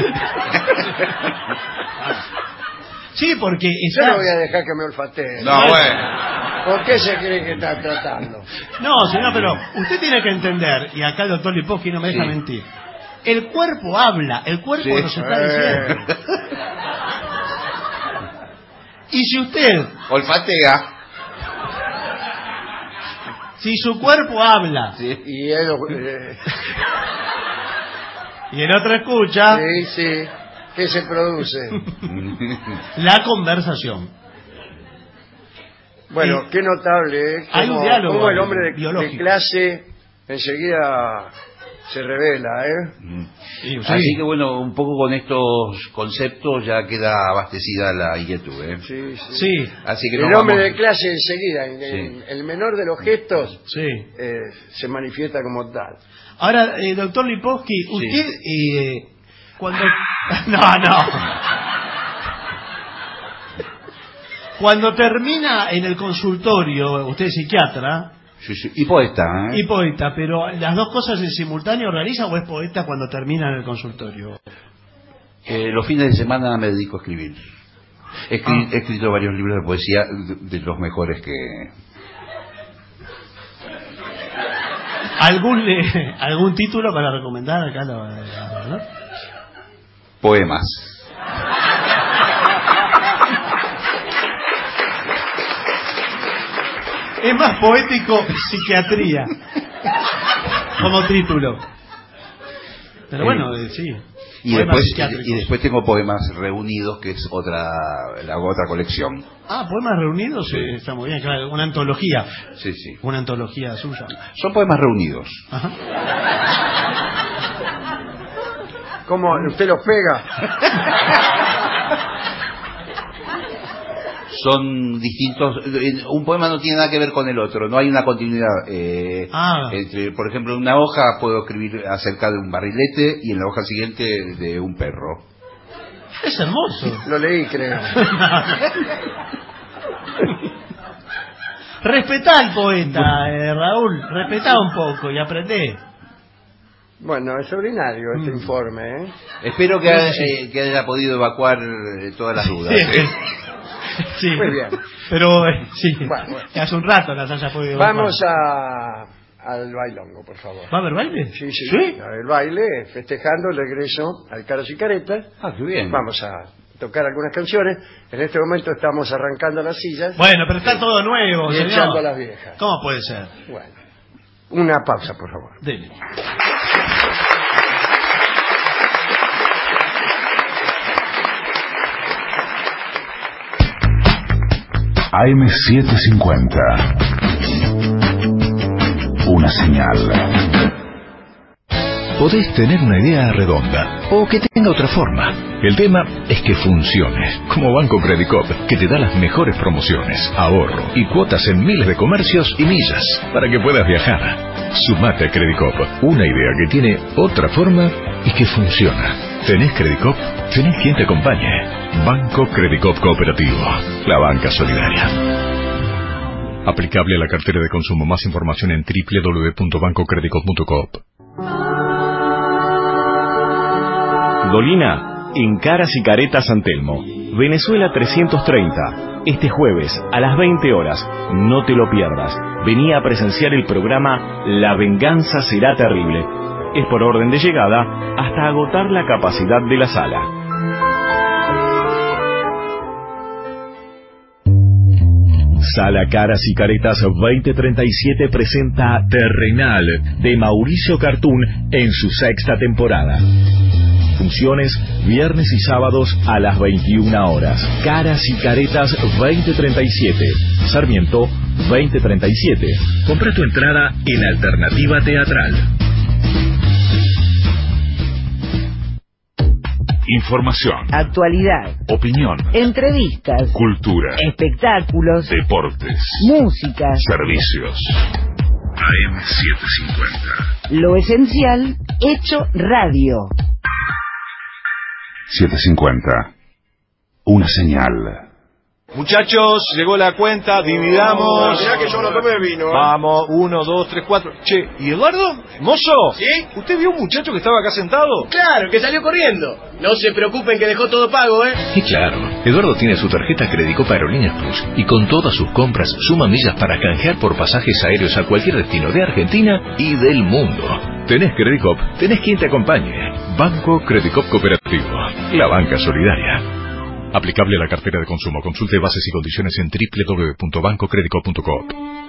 Sí, porque Yo está... no voy a dejar que me olfatee. No, bueno. ¿Por qué se cree que está tratando? No, señor, pero usted tiene que entender, y acá el doctor Lipovsky no me deja Sí. mentir, el cuerpo habla, el cuerpo Sí. nos está Eh. diciendo. Y si usted, Olfatea. si su cuerpo habla Sí. Y él... eh, y el otro escucha, sí, sí. ¿Qué se produce? la conversación. Bueno, Sí. qué notable, ¿eh? Hay un Cómo- diálogo cómo el hombre de, biológico. de clase enseguida se revela, ¿eh? Y, sí. Así que bueno, un poco con estos conceptos ya queda abastecida la inquietud, ¿eh? Sí, sí. Sí, Así que El nos hombre vamos- de clase enseguida, en, en Sí. el menor de los gestos, sí. eh, se manifiesta como tal. Ahora, eh, doctor Lipovsky, usted, eh, cuando... No, no. Cuando termina en el consultorio, usted es psiquiatra Sí, sí. Y poeta, ¿eh? y poeta, pero ¿las dos cosas en simultáneo realiza o es poeta cuando termina en el consultorio? Eh, los fines de semana me dedico a escribir. He, escri- Ah. he escrito varios libros de poesía, de, de los mejores que... ¿Algún, eh, algún título para recomendar acá? Lo, ¿no? Poemas. Es más poético psiquiatría como título. Pero bueno, eh, sí. Y Poemas después, psiquiátricos. y después tengo poemas reunidos, que es otra la otra colección. Ah, poemas reunidos, Sí. eh, está muy bien, claro, una antología, Sí, sí. una antología suya. Son poemas reunidos. Ajá. ¿Cómo usted los pega? Son distintos. Un poema no tiene nada que ver con el otro, no hay una continuidad. Eh, Ah. entre, por ejemplo, en una hoja puedo escribir acerca de un barrilete y en la hoja siguiente de un perro. Es hermoso. Lo leí, creo. Respetá al poeta, eh, Raúl, respetá un poco y aprendé. Bueno, es ordinario este Mm. informe, ¿eh? Espero que, haya- eh, que haya podido evacuar eh, todas las dudas. Sí. Sí. Muy bien. Pero eh, sí, Bueno, bueno. que hace un rato las haya podido. Vamos a, al bailongo, por favor. ¿Va a haber baile? Sí, sí, ¿Sí? el baile, festejando el regreso al Caras y Caretas. Ah, qué bien. Vamos a tocar algunas canciones. En este momento estamos arrancando las sillas Bueno, pero está todo nuevo, y señor. echando a las viejas. ¿Cómo puede ser? Bueno, una pausa, por favor. Dele. A M setecientos cincuenta. Una señal. Podés tener una idea redonda o que tenga otra forma. El tema es que funcione, como Banco Credicop, que te da las mejores promociones, ahorro y cuotas en miles de comercios y millas para que puedas viajar. Sumate a Credicop, una idea que tiene otra forma y que funciona. ¿Tenés Credicop? Tenés quien te acompañe. Banco Credicop Cooperativo, la banca solidaria. Aplicable a la cartera de consumo. Más información en doble u doble u doble u punto banco credicop punto coop. Dolina, en Caras y Caretas San Telmo, Venezuela trescientos treinta, este jueves a las veinte horas, no te lo pierdas, vení a presenciar el programa La Venganza Será Terrible, es por orden de llegada hasta agotar la capacidad de la sala. Sala Caras y Caretas veinte treinta y siete presenta Terrenal de Mauricio Cartún en su sexta temporada. Funciones viernes y sábados a las veintiuna horas. Caras y Caretas veinte treinta y siete. Sarmiento veinte treinta y siete. Compra tu entrada en Alternativa Teatral. Información, actualidad, opinión, entrevistas, cultura, espectáculos, deportes, música, servicios. A M setecientos cincuenta. Lo esencial hecho radio. setecientos cincuenta. Una señal. Muchachos, llegó la cuenta, dividamos. Mirá que yo no tomé vino. ¿eh? Vamos, uno, dos, tres, cuatro. Che, ¿y Eduardo? ¿Mozo? ¿Sí? ¿Usted vio un muchacho que estaba acá sentado? Claro, que salió corriendo. No se preocupen que dejó todo pago, ¿eh? Y claro, Eduardo tiene su tarjeta Credicop Aerolíneas Plus y con todas sus compras suma millas para canjear por pasajes aéreos a cualquier destino de Argentina y del mundo. Tenés Credicop, tenés quien te acompañe. Banco Credicop Cooperativo, la banca solidaria. Aplicable a la cartera de consumo. Consulte bases y condiciones en doble u doble u doble u punto banco credicop punto com.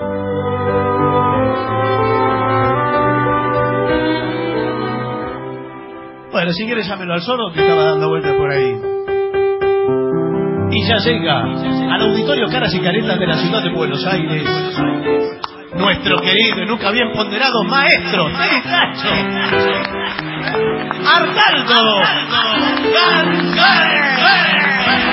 Bueno, si quieres llámelo al zorro que estaba dando vueltas por ahí. Y ya llega al Auditorio Caras y Caretas de la ciudad de Buenos Aires nuestro querido y nunca bien ponderado maestro del Cacho, Arnaldo García.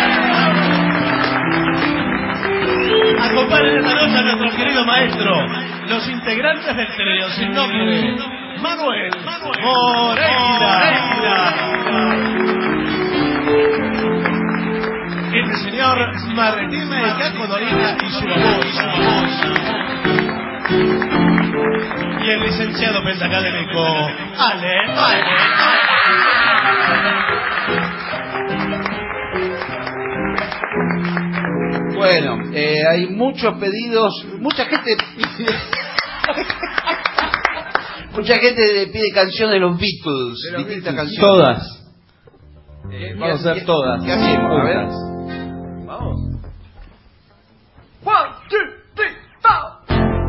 Acompañen esta noche a nuestro querido maestro, los integrantes del trío sin nombre, Manuel Moreira, el señor Martín Caco Dolina y su voz, y el licenciado pentacadémico Ale, Ale. Bueno, eh, hay muchos pedidos, mucha gente mucha gente pide canciones de los Beatles, de los distintas Beatles. Canciones. Todas. Eh, Vamos a hacer todas. ¿Qué hacemos? A ver. Vamos. One, two, three, four.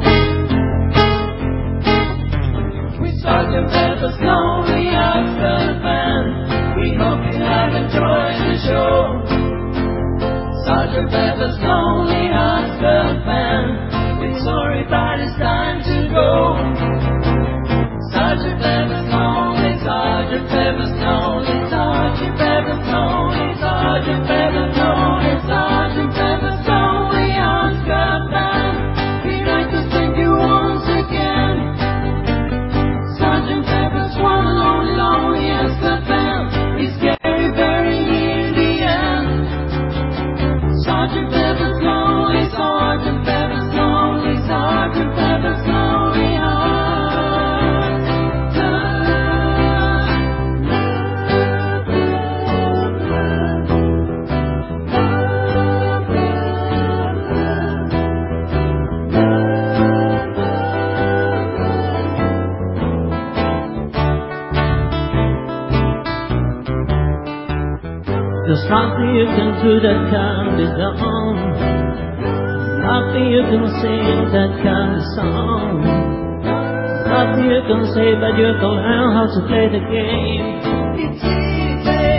We Sergeant Pepper's Lonely Hearts Band. We hope you have enjoyed the show. Sergeant Pepper's Lonely Hearts Band. We're sorry, but it's time to go. Sergeant Pepper's Lonely, Sergeant Pepper's Lonely, Sergeant Pepper's Lonely, Sergeant Pepper's Lonely, Sergeant Pepper's Lonely Hearts Band. We'd like to thank you once again. Sergeant Pepper's one and only Lonely Hearts Band. He's very, very near the end. Sergeant Pepper's Lonely, Sergeant Pepper's Lonely, Sergeant Pepper's Lonely Hearts. There's nothing you can do that can be done. Nothing you can sing that can be sung. Nothing you can say, but you can learn how to play the game. It's easy.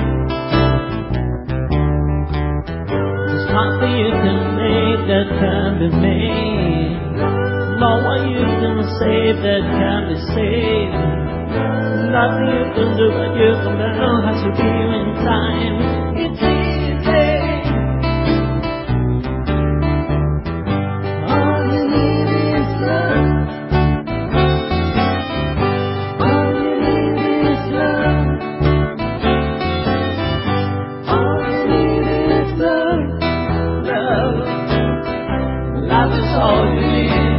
There's nothing you can make that can be made. No one you can save that can be saved. Nothing you can do, but you can learn how to be in time. It's easy. All you need is love. All you need is love. All you need is love. Love. Love is all you need.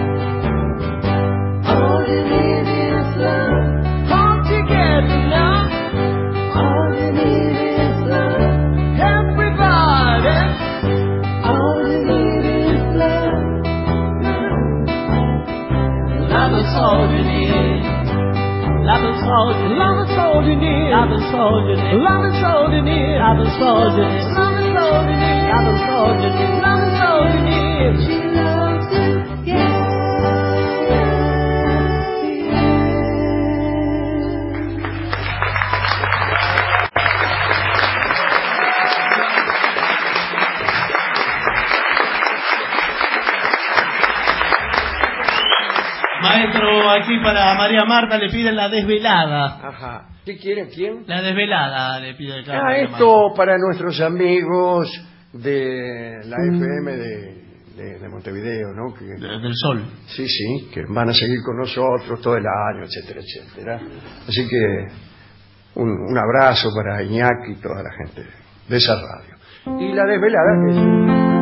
All you need is love. Enough. All you need is love. Everybody. All you need is love. Love is all you need. Love is all you need. Love is all you need. Love is all you need. Love is all you need. Love is all you need. Love is all you need. Love is all you need. Love is all you need. She loves you, yeah. Maestro, aquí para María Marta le piden la desvelada. Ajá. ¿Qué quiere? ¿Quién? La desvelada le pido de Ah, esto para nuestros amigos de la F M de, de, de Montevideo, ¿no? Que, de, del Sol. Sí, sí, que van a seguir con nosotros todo el año, etcétera, etcétera. Así que un, un abrazo para Iñaki y toda la gente de esa radio. Y la desvelada que es...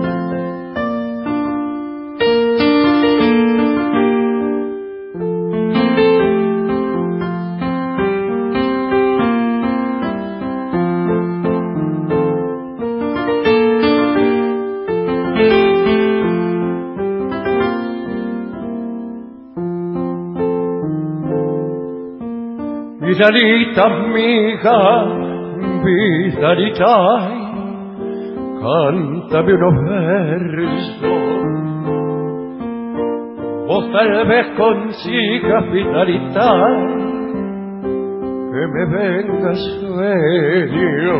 Vidalita amiga, Vidalita, cántame unos versos. Vos tal vez consigas, Vidalita, que me venga sueño.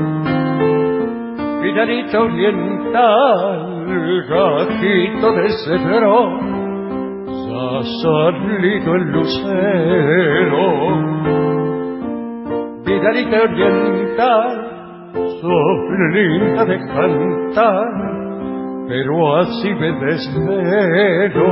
Vidalita oriental, gajito de cedro, ha salido el lucero. Vidalita oriental, sos linda de cantar, pero así me desvelo.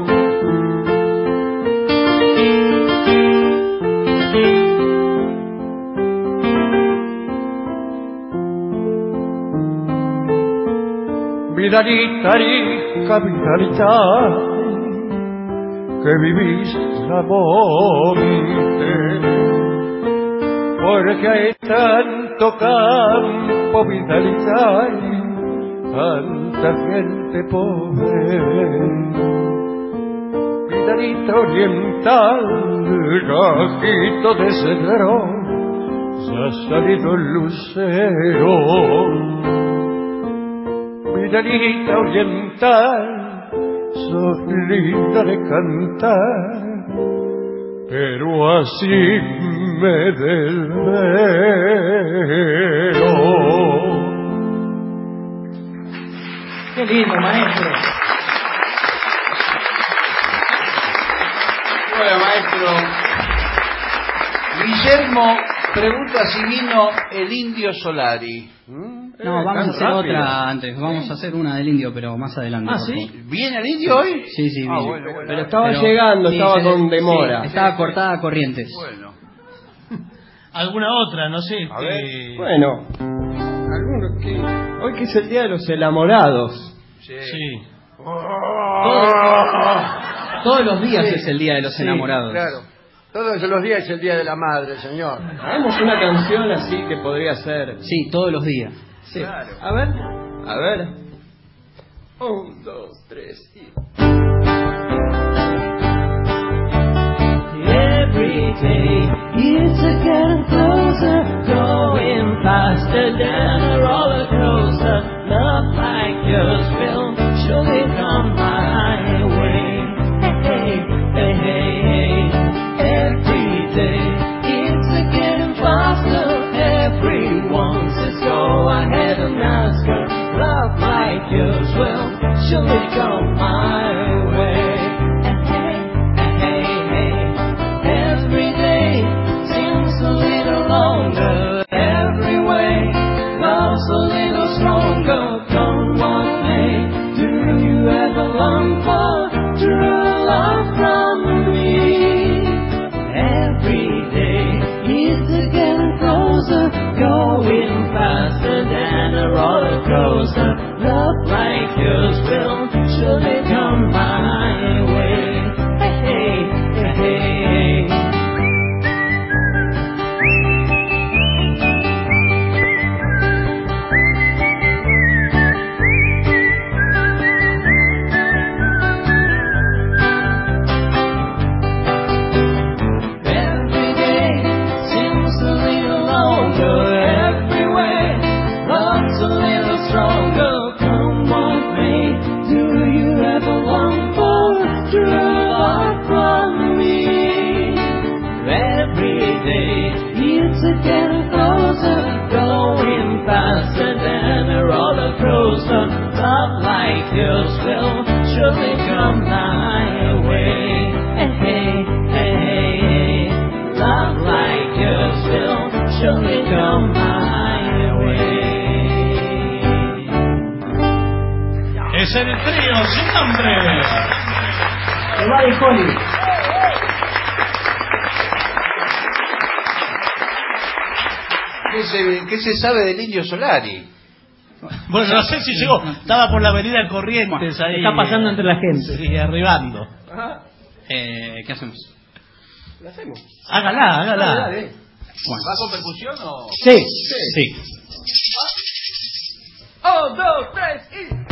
Vidalita rica, Vidalita, que vivís la monte, porque hay tanto campo, Vidalita, tanta gente pobre. Vidalita oriental, gajito de cedro, ya ha salido el lucero. Vidalita oriental, sos linda de cantar, pero así me desvelo. Qué lindo, maestro. Bueno, maestro. Guillermo pregunta si vino el Indio Solari. No, vamos a hacer rápido. Otra antes. Vamos a hacer una del Indio, pero más adelante. Ah, ¿sí? ¿Viene el Indio hoy? Sí, sí, ah, viene. bueno, bueno. Pero estaba pero, llegando, sí, estaba se, con demora. Sí, estaba cortada a Corrientes. Bueno. ¿Alguna otra? No sé. A que... ver. Bueno, algunos que... hoy que es el Día de los Enamorados. Sí. sí. Todos, todos los días sí. Es el Día de los sí, Enamorados. Claro. Todos los días es el Día de la Madre, señor. Hagamos una canción así que podría ser... Sí, todos los días. Sí. Claro. A ver, a ver. Un, dos, tres y... Every day it's a getting closer, going faster than a roller coaster. Love like yours will surely come my way. Hey, hey, hey, hey. Every day it's a getting faster. Everyone says go ahead and ask her. Love like yours will surely come my way. es el trío sin nombre. Se va de Holly. ¿Qué se, ¿Qué se sabe del Indio Solari? Bueno, no sé si llegó. Estaba por la avenida Corrientes ahí. Está pasando entre la gente. Sí, arribando. Eh, ¿Qué hacemos? ¿Lo hacemos? Hágala, hágala. Dale, dale. Bueno. ¿Va con percusión o...? Sí. Sí. Un, dos, tres y...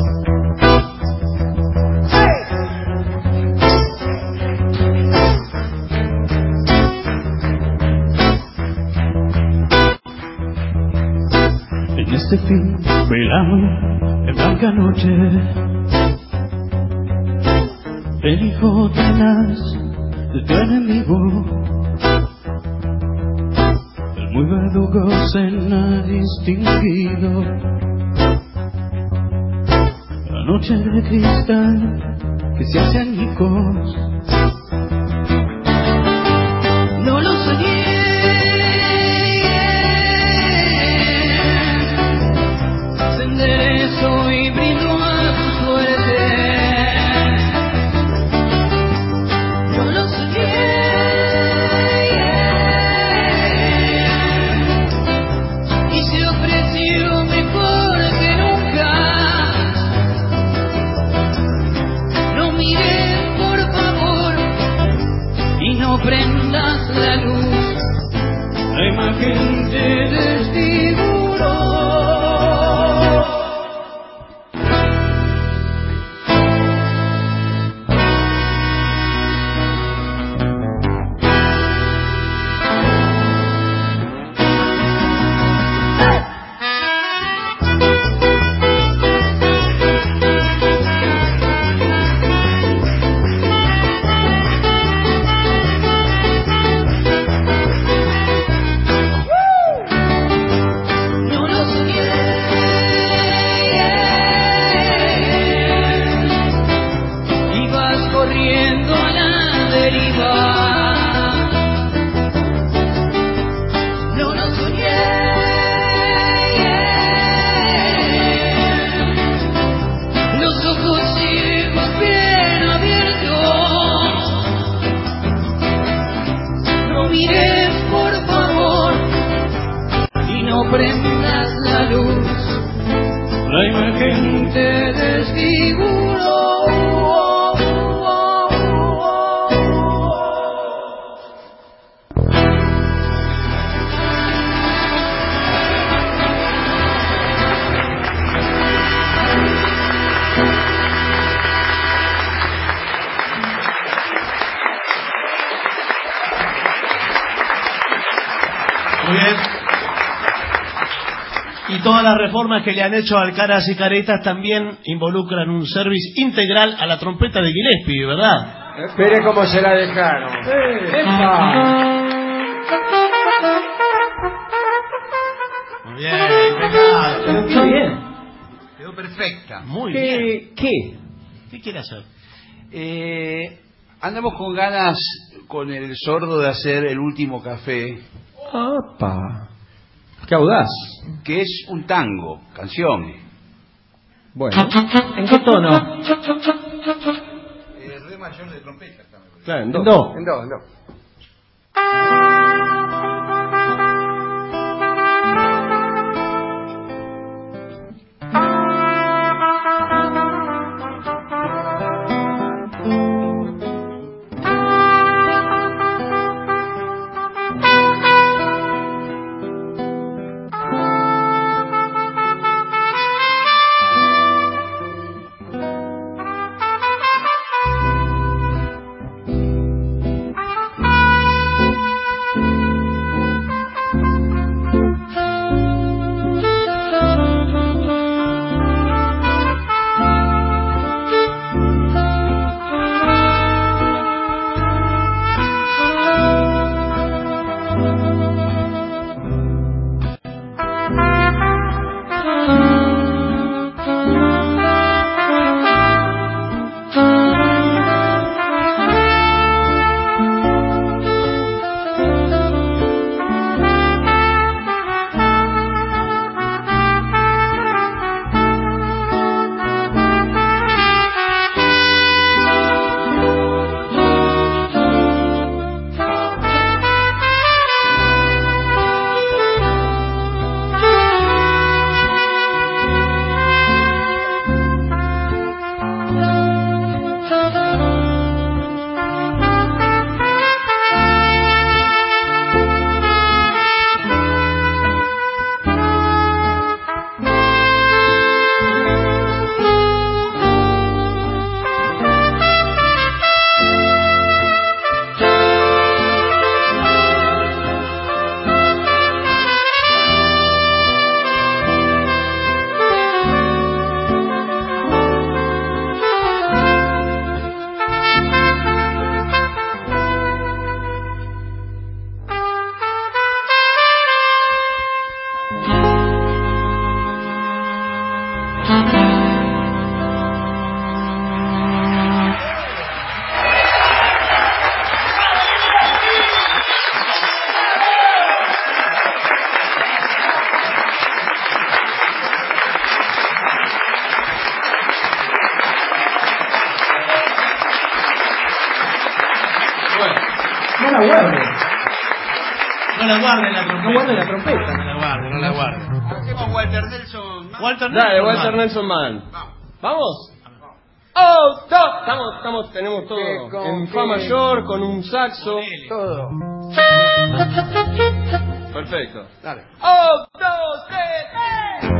En este fin velado de blanca noche, el hijo tenaz de tu enemigo, el muy verdugo cena distinguido, la noche de cristal que se hace añicos. No lo soñé. Soy brindo a tu suerte. Yo lo soñé, yeah. Y se ofreció mejor que nunca. No mires por favor y no prendas la luz. La imagen te desfiguró. Todas las reformas que le han hecho al Caras y Caretas también involucran un service integral a la trompeta de Gillespie, ¿verdad? Espere cómo se la dejaron. Muy bien, impecable. Pero qué bien. Quedó perfecta. Muy ¿Qué, bien. ¿Qué? ¿Qué quiere hacer? Eh, andamos con ganas con el sordo de hacer el último café. ¡Apa! ¡Qué audaz! Que es un tango, canción. Bueno, ¿en qué tono? Eh, re mayor de trompeta. Claro, en do. do. En do, en do. No la guarde. No la guarde la trompeta. No guarde la trompeta. No la guarde, no la guarde. Hacemos Walter Nelson. Walter Nelson. Dale, Walter Nelson Man. ¿Vamos? Oh, no. Estamos, estamos, tenemos todo en fa mayor, con un saxo. Todo. Perfecto. Dale. Oh, dos, tres, tres.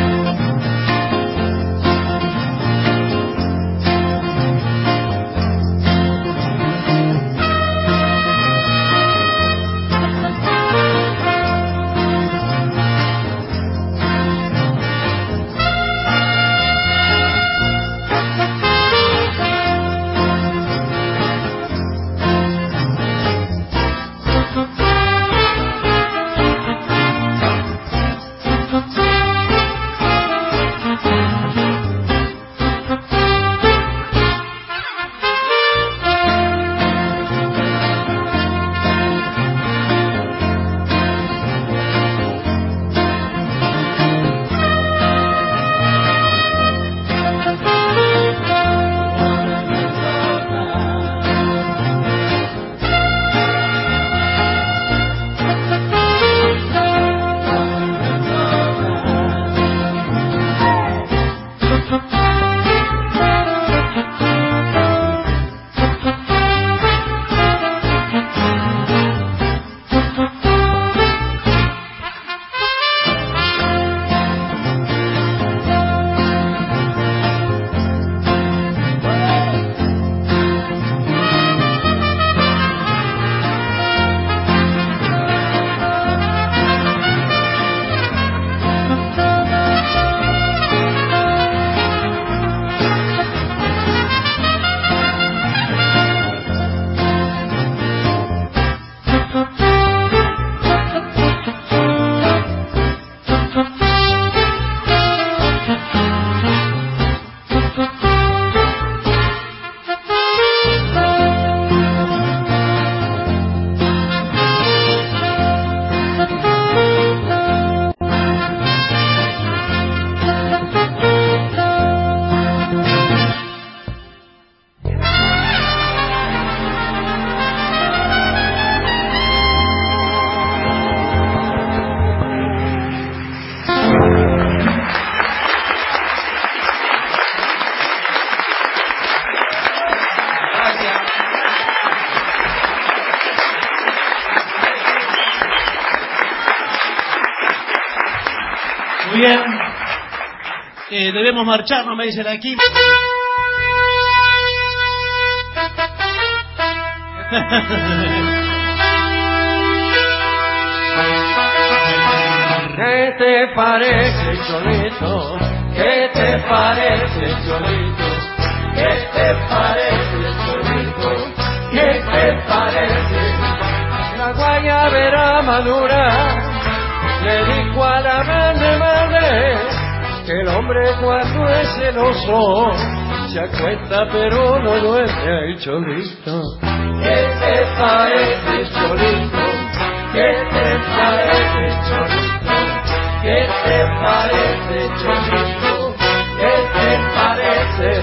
Muy bien. Eh, debemos marcharnos, me dicen aquí. ¿Qué te parece, Cholito? ¿Qué te parece, Cholito? ¿Qué te parece, Cholito? ¿Qué te parece? La guayabera madura le dijo a la madre madre que el hombre cuando es celoso se acuesta pero no duerme. Ay, Cholito, ¿qué te parece, Cholito? ¿Qué te parece, Cholito? ¿Qué te parece, Cholito? ¿Qué te parece?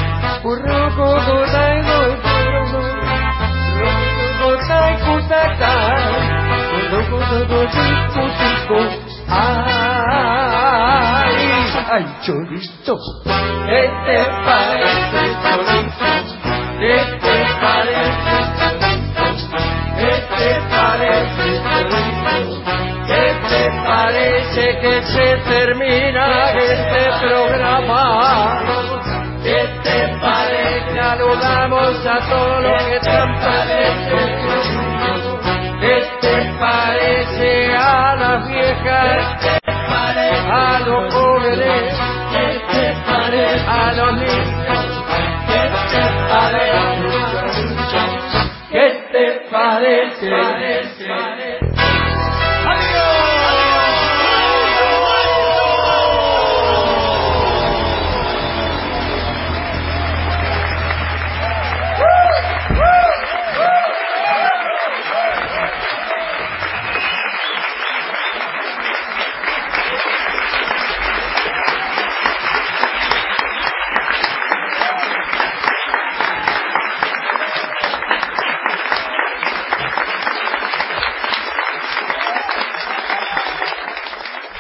Ay, ay, Cholito, ¿qué te parece, Cholito? ¿Qué te parece, Cholito? ¿Qué te parece, Cholito? ¿Qué te parece que se termina este programa? ¿Qué te parece? Saludamos a todos los que están presentes. ¿Qué te parece a las viejas? A los jóvenes? ¿Qué te parece? A los niños? ¿Qué te parece? ¿Qué te parece?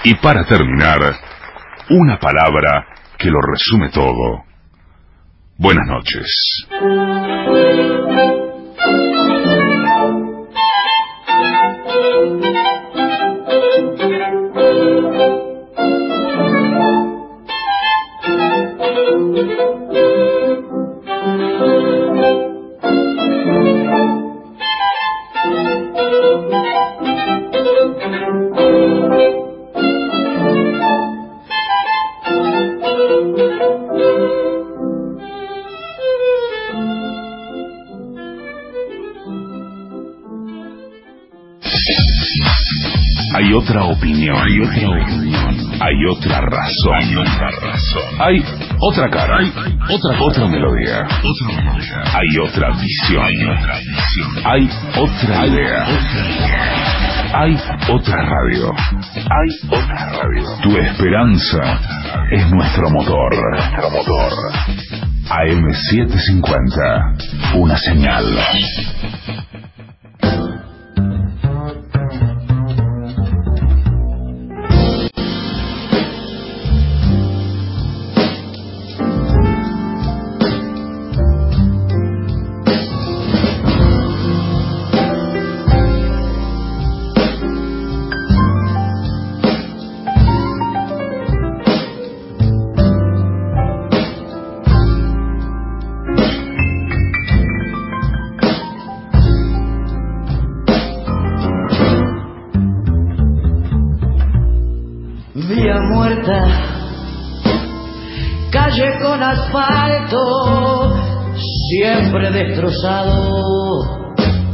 Y para terminar, una palabra que lo resume todo. Buenas noches. Hay otra opinión, hay otra opinión, hay otra razón, hay otra razón, hay otra cara, hay otra, otra melodía, otra melodía, hay otra visión, hay otra visión, hay otra idea, hay otra radio, hay otra radio. Tu esperanza es nuestro motor, nuestro motor. A M setecientos cincuenta, una señal. Calle con asfalto siempre destrozado.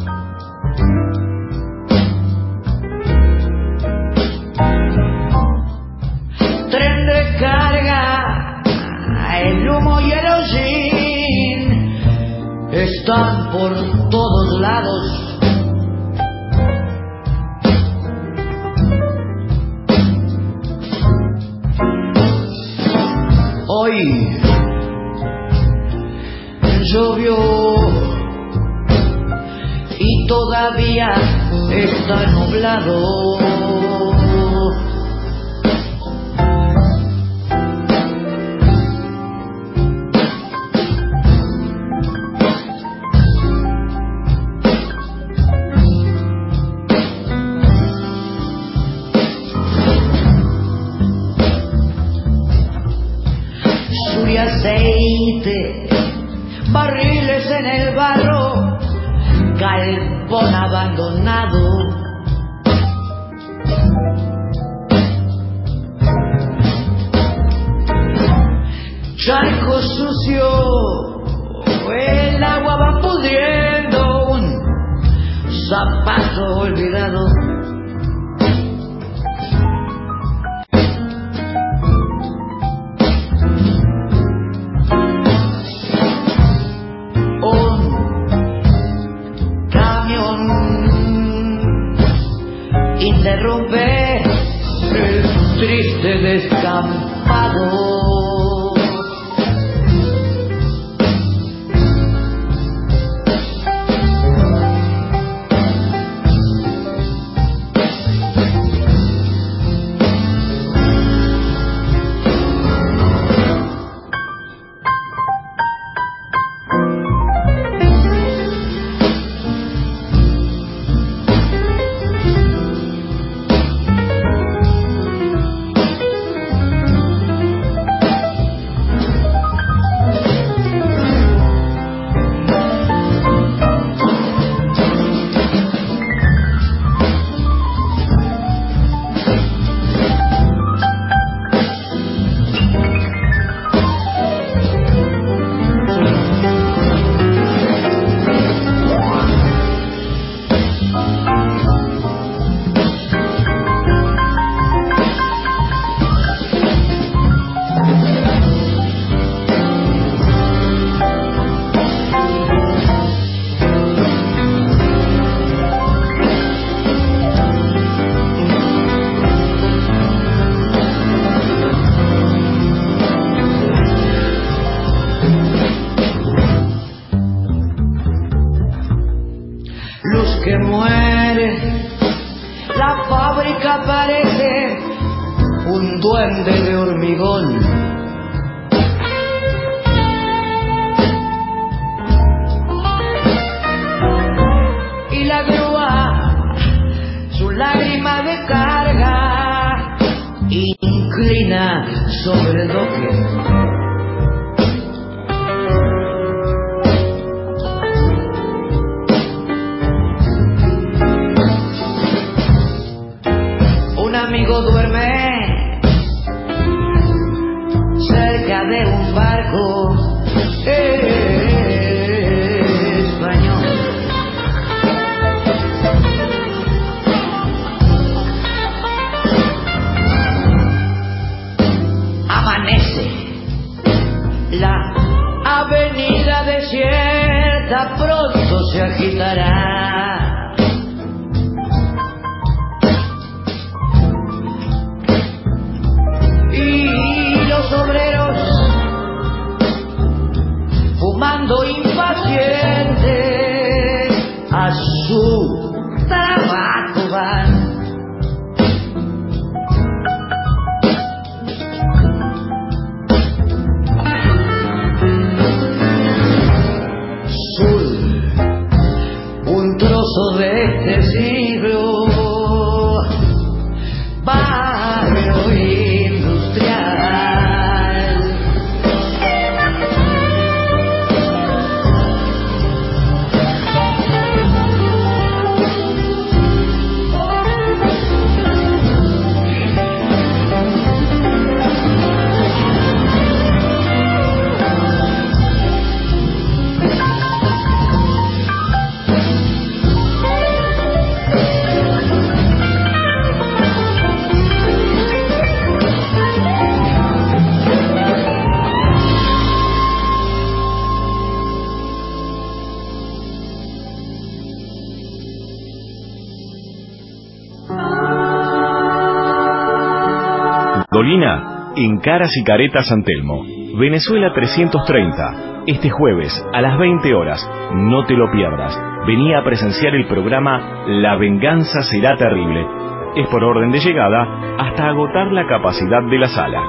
Tren de carga, el humo y el hollín están por todos lados. Hoy llovió y todavía está nublado. Aceite, barriles en el barro, galpón abandonado. Charco sucio, el agua va pudriendo, un zapato olvidado. Interrumpe el triste descampado. Que muere, la fábrica parece un duende de hormigón. Y la grúa, su lágrima de carga, inclina sobre el doque. Amigo duerme cerca de un barco español. Amanece, la avenida desierta pronto se agitará. Obreros fumando impacientes a su trabajo van. Sur, un trozo de este siglo, barrio industrial. Dolina, en Caras y Caretas San Telmo, Venezuela trescientos treinta, este jueves a las veinte horas, no te lo pierdas. Vení a presenciar el programa La Venganza Será Terrible. Es por orden de llegada hasta agotar la capacidad de la sala.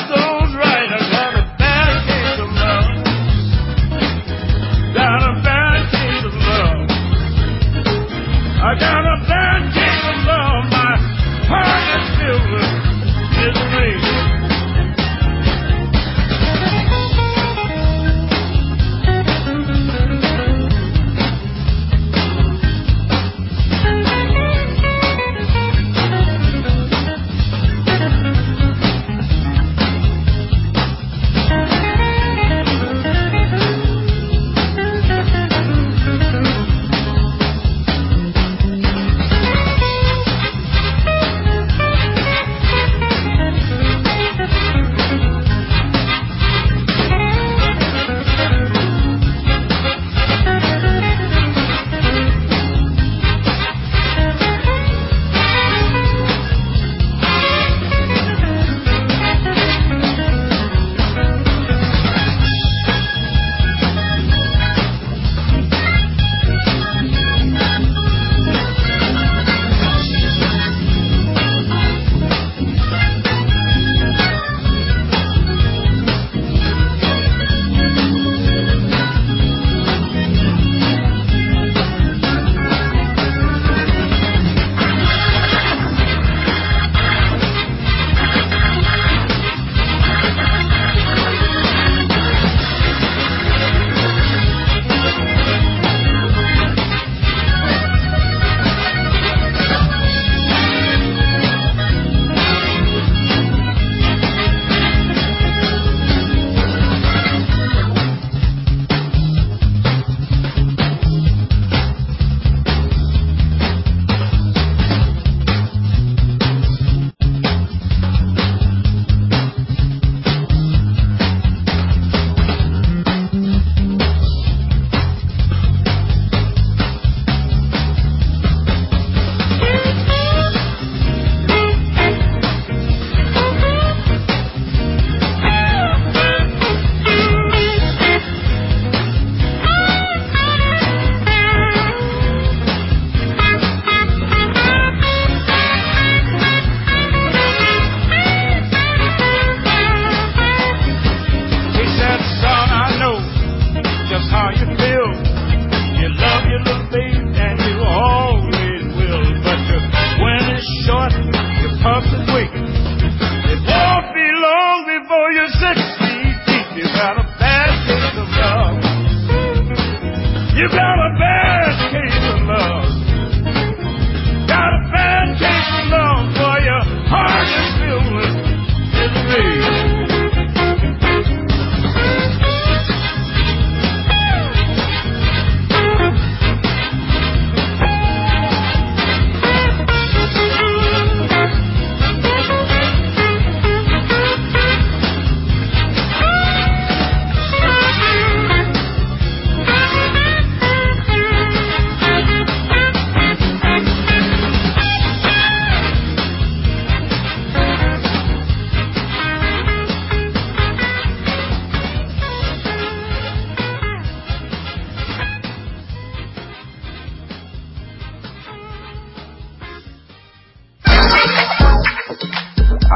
Got a bad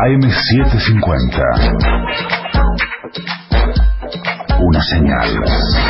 A M setecientos cincuenta. Una señal.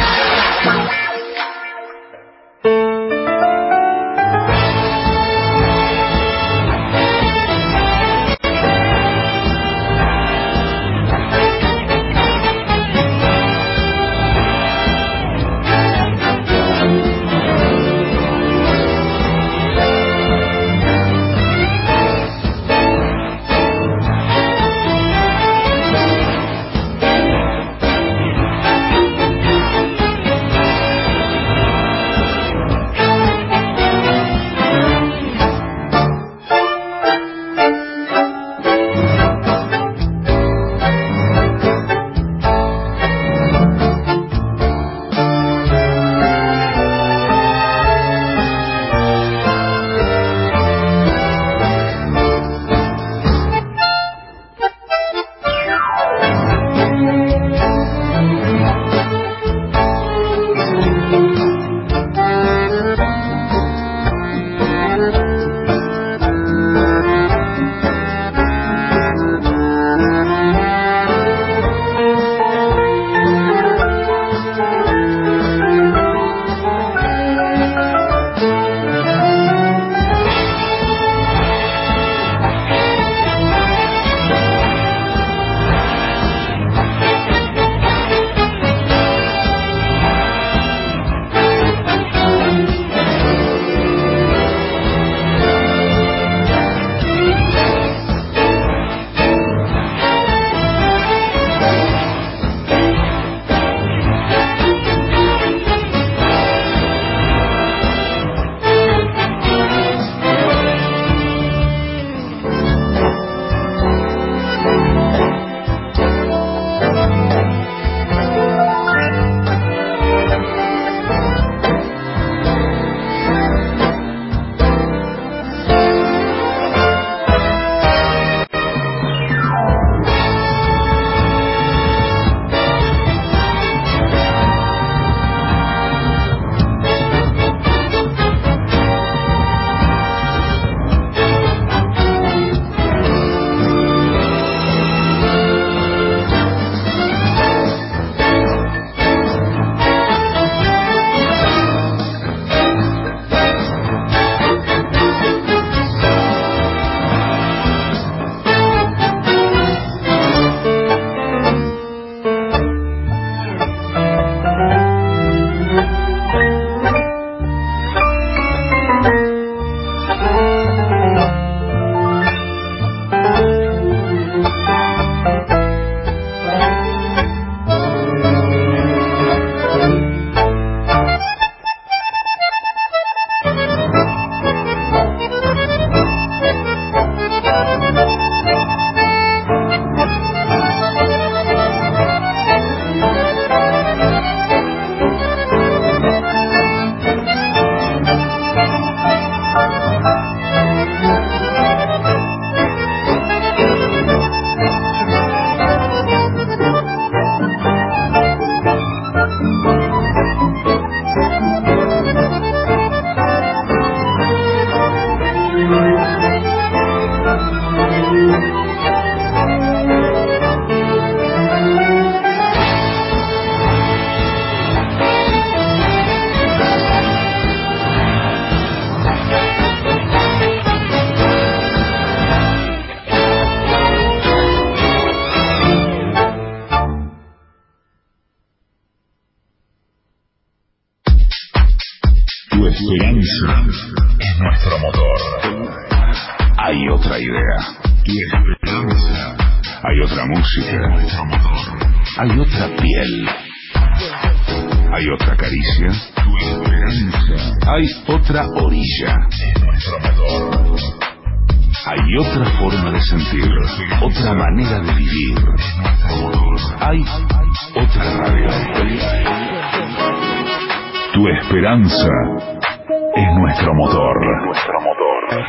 Es nuestro motor. Hay otra idea. Tu esperanza. Hay otra música. Nuestro motor. Hay otra piel. Hay otra caricia. Tu esperanza. Hay otra orilla. Es nuestro motor. Hay otra forma de sentir, otra manera de vivir. Es nuestro motor. Hay otra radio. Tu esperanza es nuestro motor. Nuestro motor.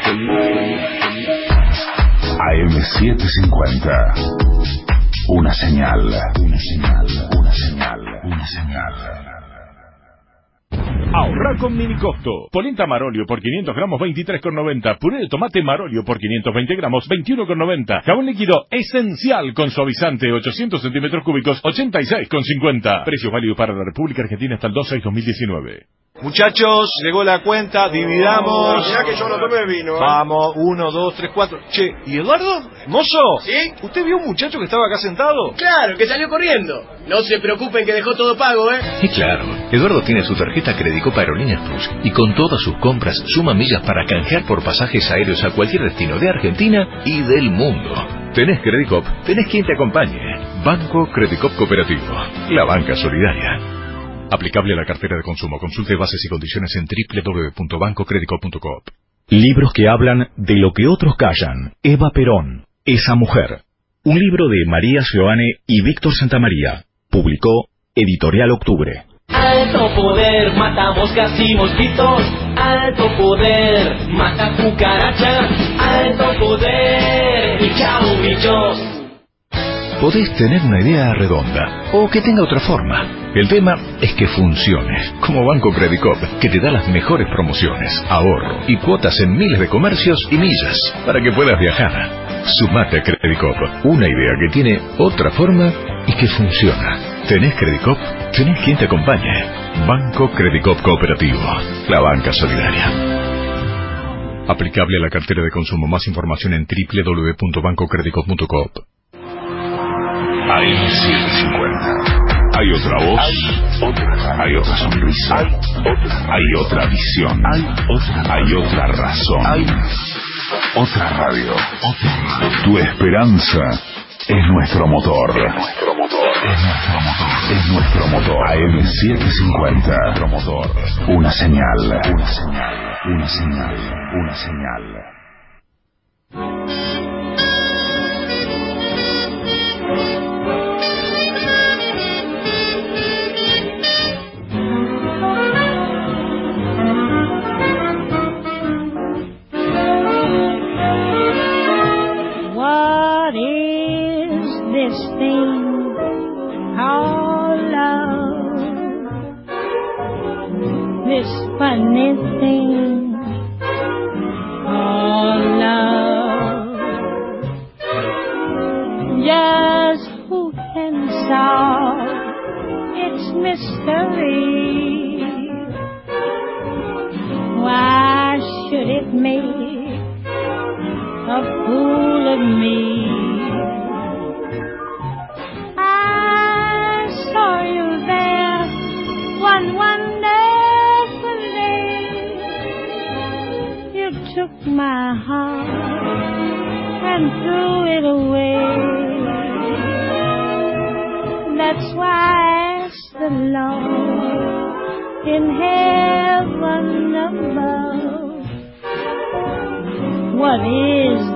A M setecientos cincuenta. Una señal. Una señal. Una señal. Una señal. Ahorra con mini costo. Polenta Marolio por quinientos gramos veintitrés con noventa. Puré de tomate Marolio por quinientos veinte gramos veintiuno con noventa. Jabón líquido Esencial con suavizante ochocientos centímetros cúbicos ochenta y seis con cincuenta. Precio válido para la República Argentina hasta el dos seis dos mil diecinueve. Muchachos, llegó la cuenta, dividamos. Mirá que yo no tomé vino. ¿eh? Vamos, uno, dos, tres, cuatro. Che, ¿y Eduardo? ¿Mozo? ¿Sí? ¿Usted vio un muchacho que estaba acá sentado? Claro, que salió corriendo. No se preocupen que dejó todo pago, ¿eh? Y claro, Eduardo tiene su tarjeta Credicop Aerolíneas Plus y con todas sus compras suma millas para canjear por pasajes aéreos a cualquier destino de Argentina y del mundo. Tenés Credicop, tenés quien te acompañe. Banco Credicop Cooperativo, la banca solidaria. Aplicable a la cartera de consumo. Consulte bases y condiciones en doble u doble u doble u punto banco credicop punto com. Libros que hablan de lo que otros callan. Eva Perón, Esa mujer. Un libro de María Sioane y Víctor Santamaría. Publicó Editorial Octubre. Alto poder, mata moscas y mosquitos. Alto poder, mata cucarachas. Alto poder, y chao bichos. Podés tener una idea redonda o que tenga otra forma. El tema es que funcione, como Banco Credicop, que te da las mejores promociones, ahorro y cuotas en miles de comercios y millas para que puedas viajar. Sumate a Credicop, una idea que tiene otra forma y que funciona. ¿Tenés Credicop? ¿Tenés quien te acompañe? Banco Credicop Cooperativo, la banca solidaria. Aplicable a la cartera de consumo. Más información en doble u doble u doble u punto banco credicop punto com. A M setecientos cincuenta. Hay otra voz, hay otra, hay otra sonrisa, hay otra, hay otra visión, hay otra, hay otra razón, hay otra radio. Otra. Tu esperanza es nuestro motor. Es nuestro motor. Es nuestro motor. Es nuestro motor. A M setecientos cincuenta. Nuestro motor. Una señal. Una señal. Una señal. Una señal. Funny thing, oh love, just who can solve its mystery? Why should it make a fool of me? I saw you there one wonderful took my heart and threw it away. That's why I asked the Lord in heaven above, what is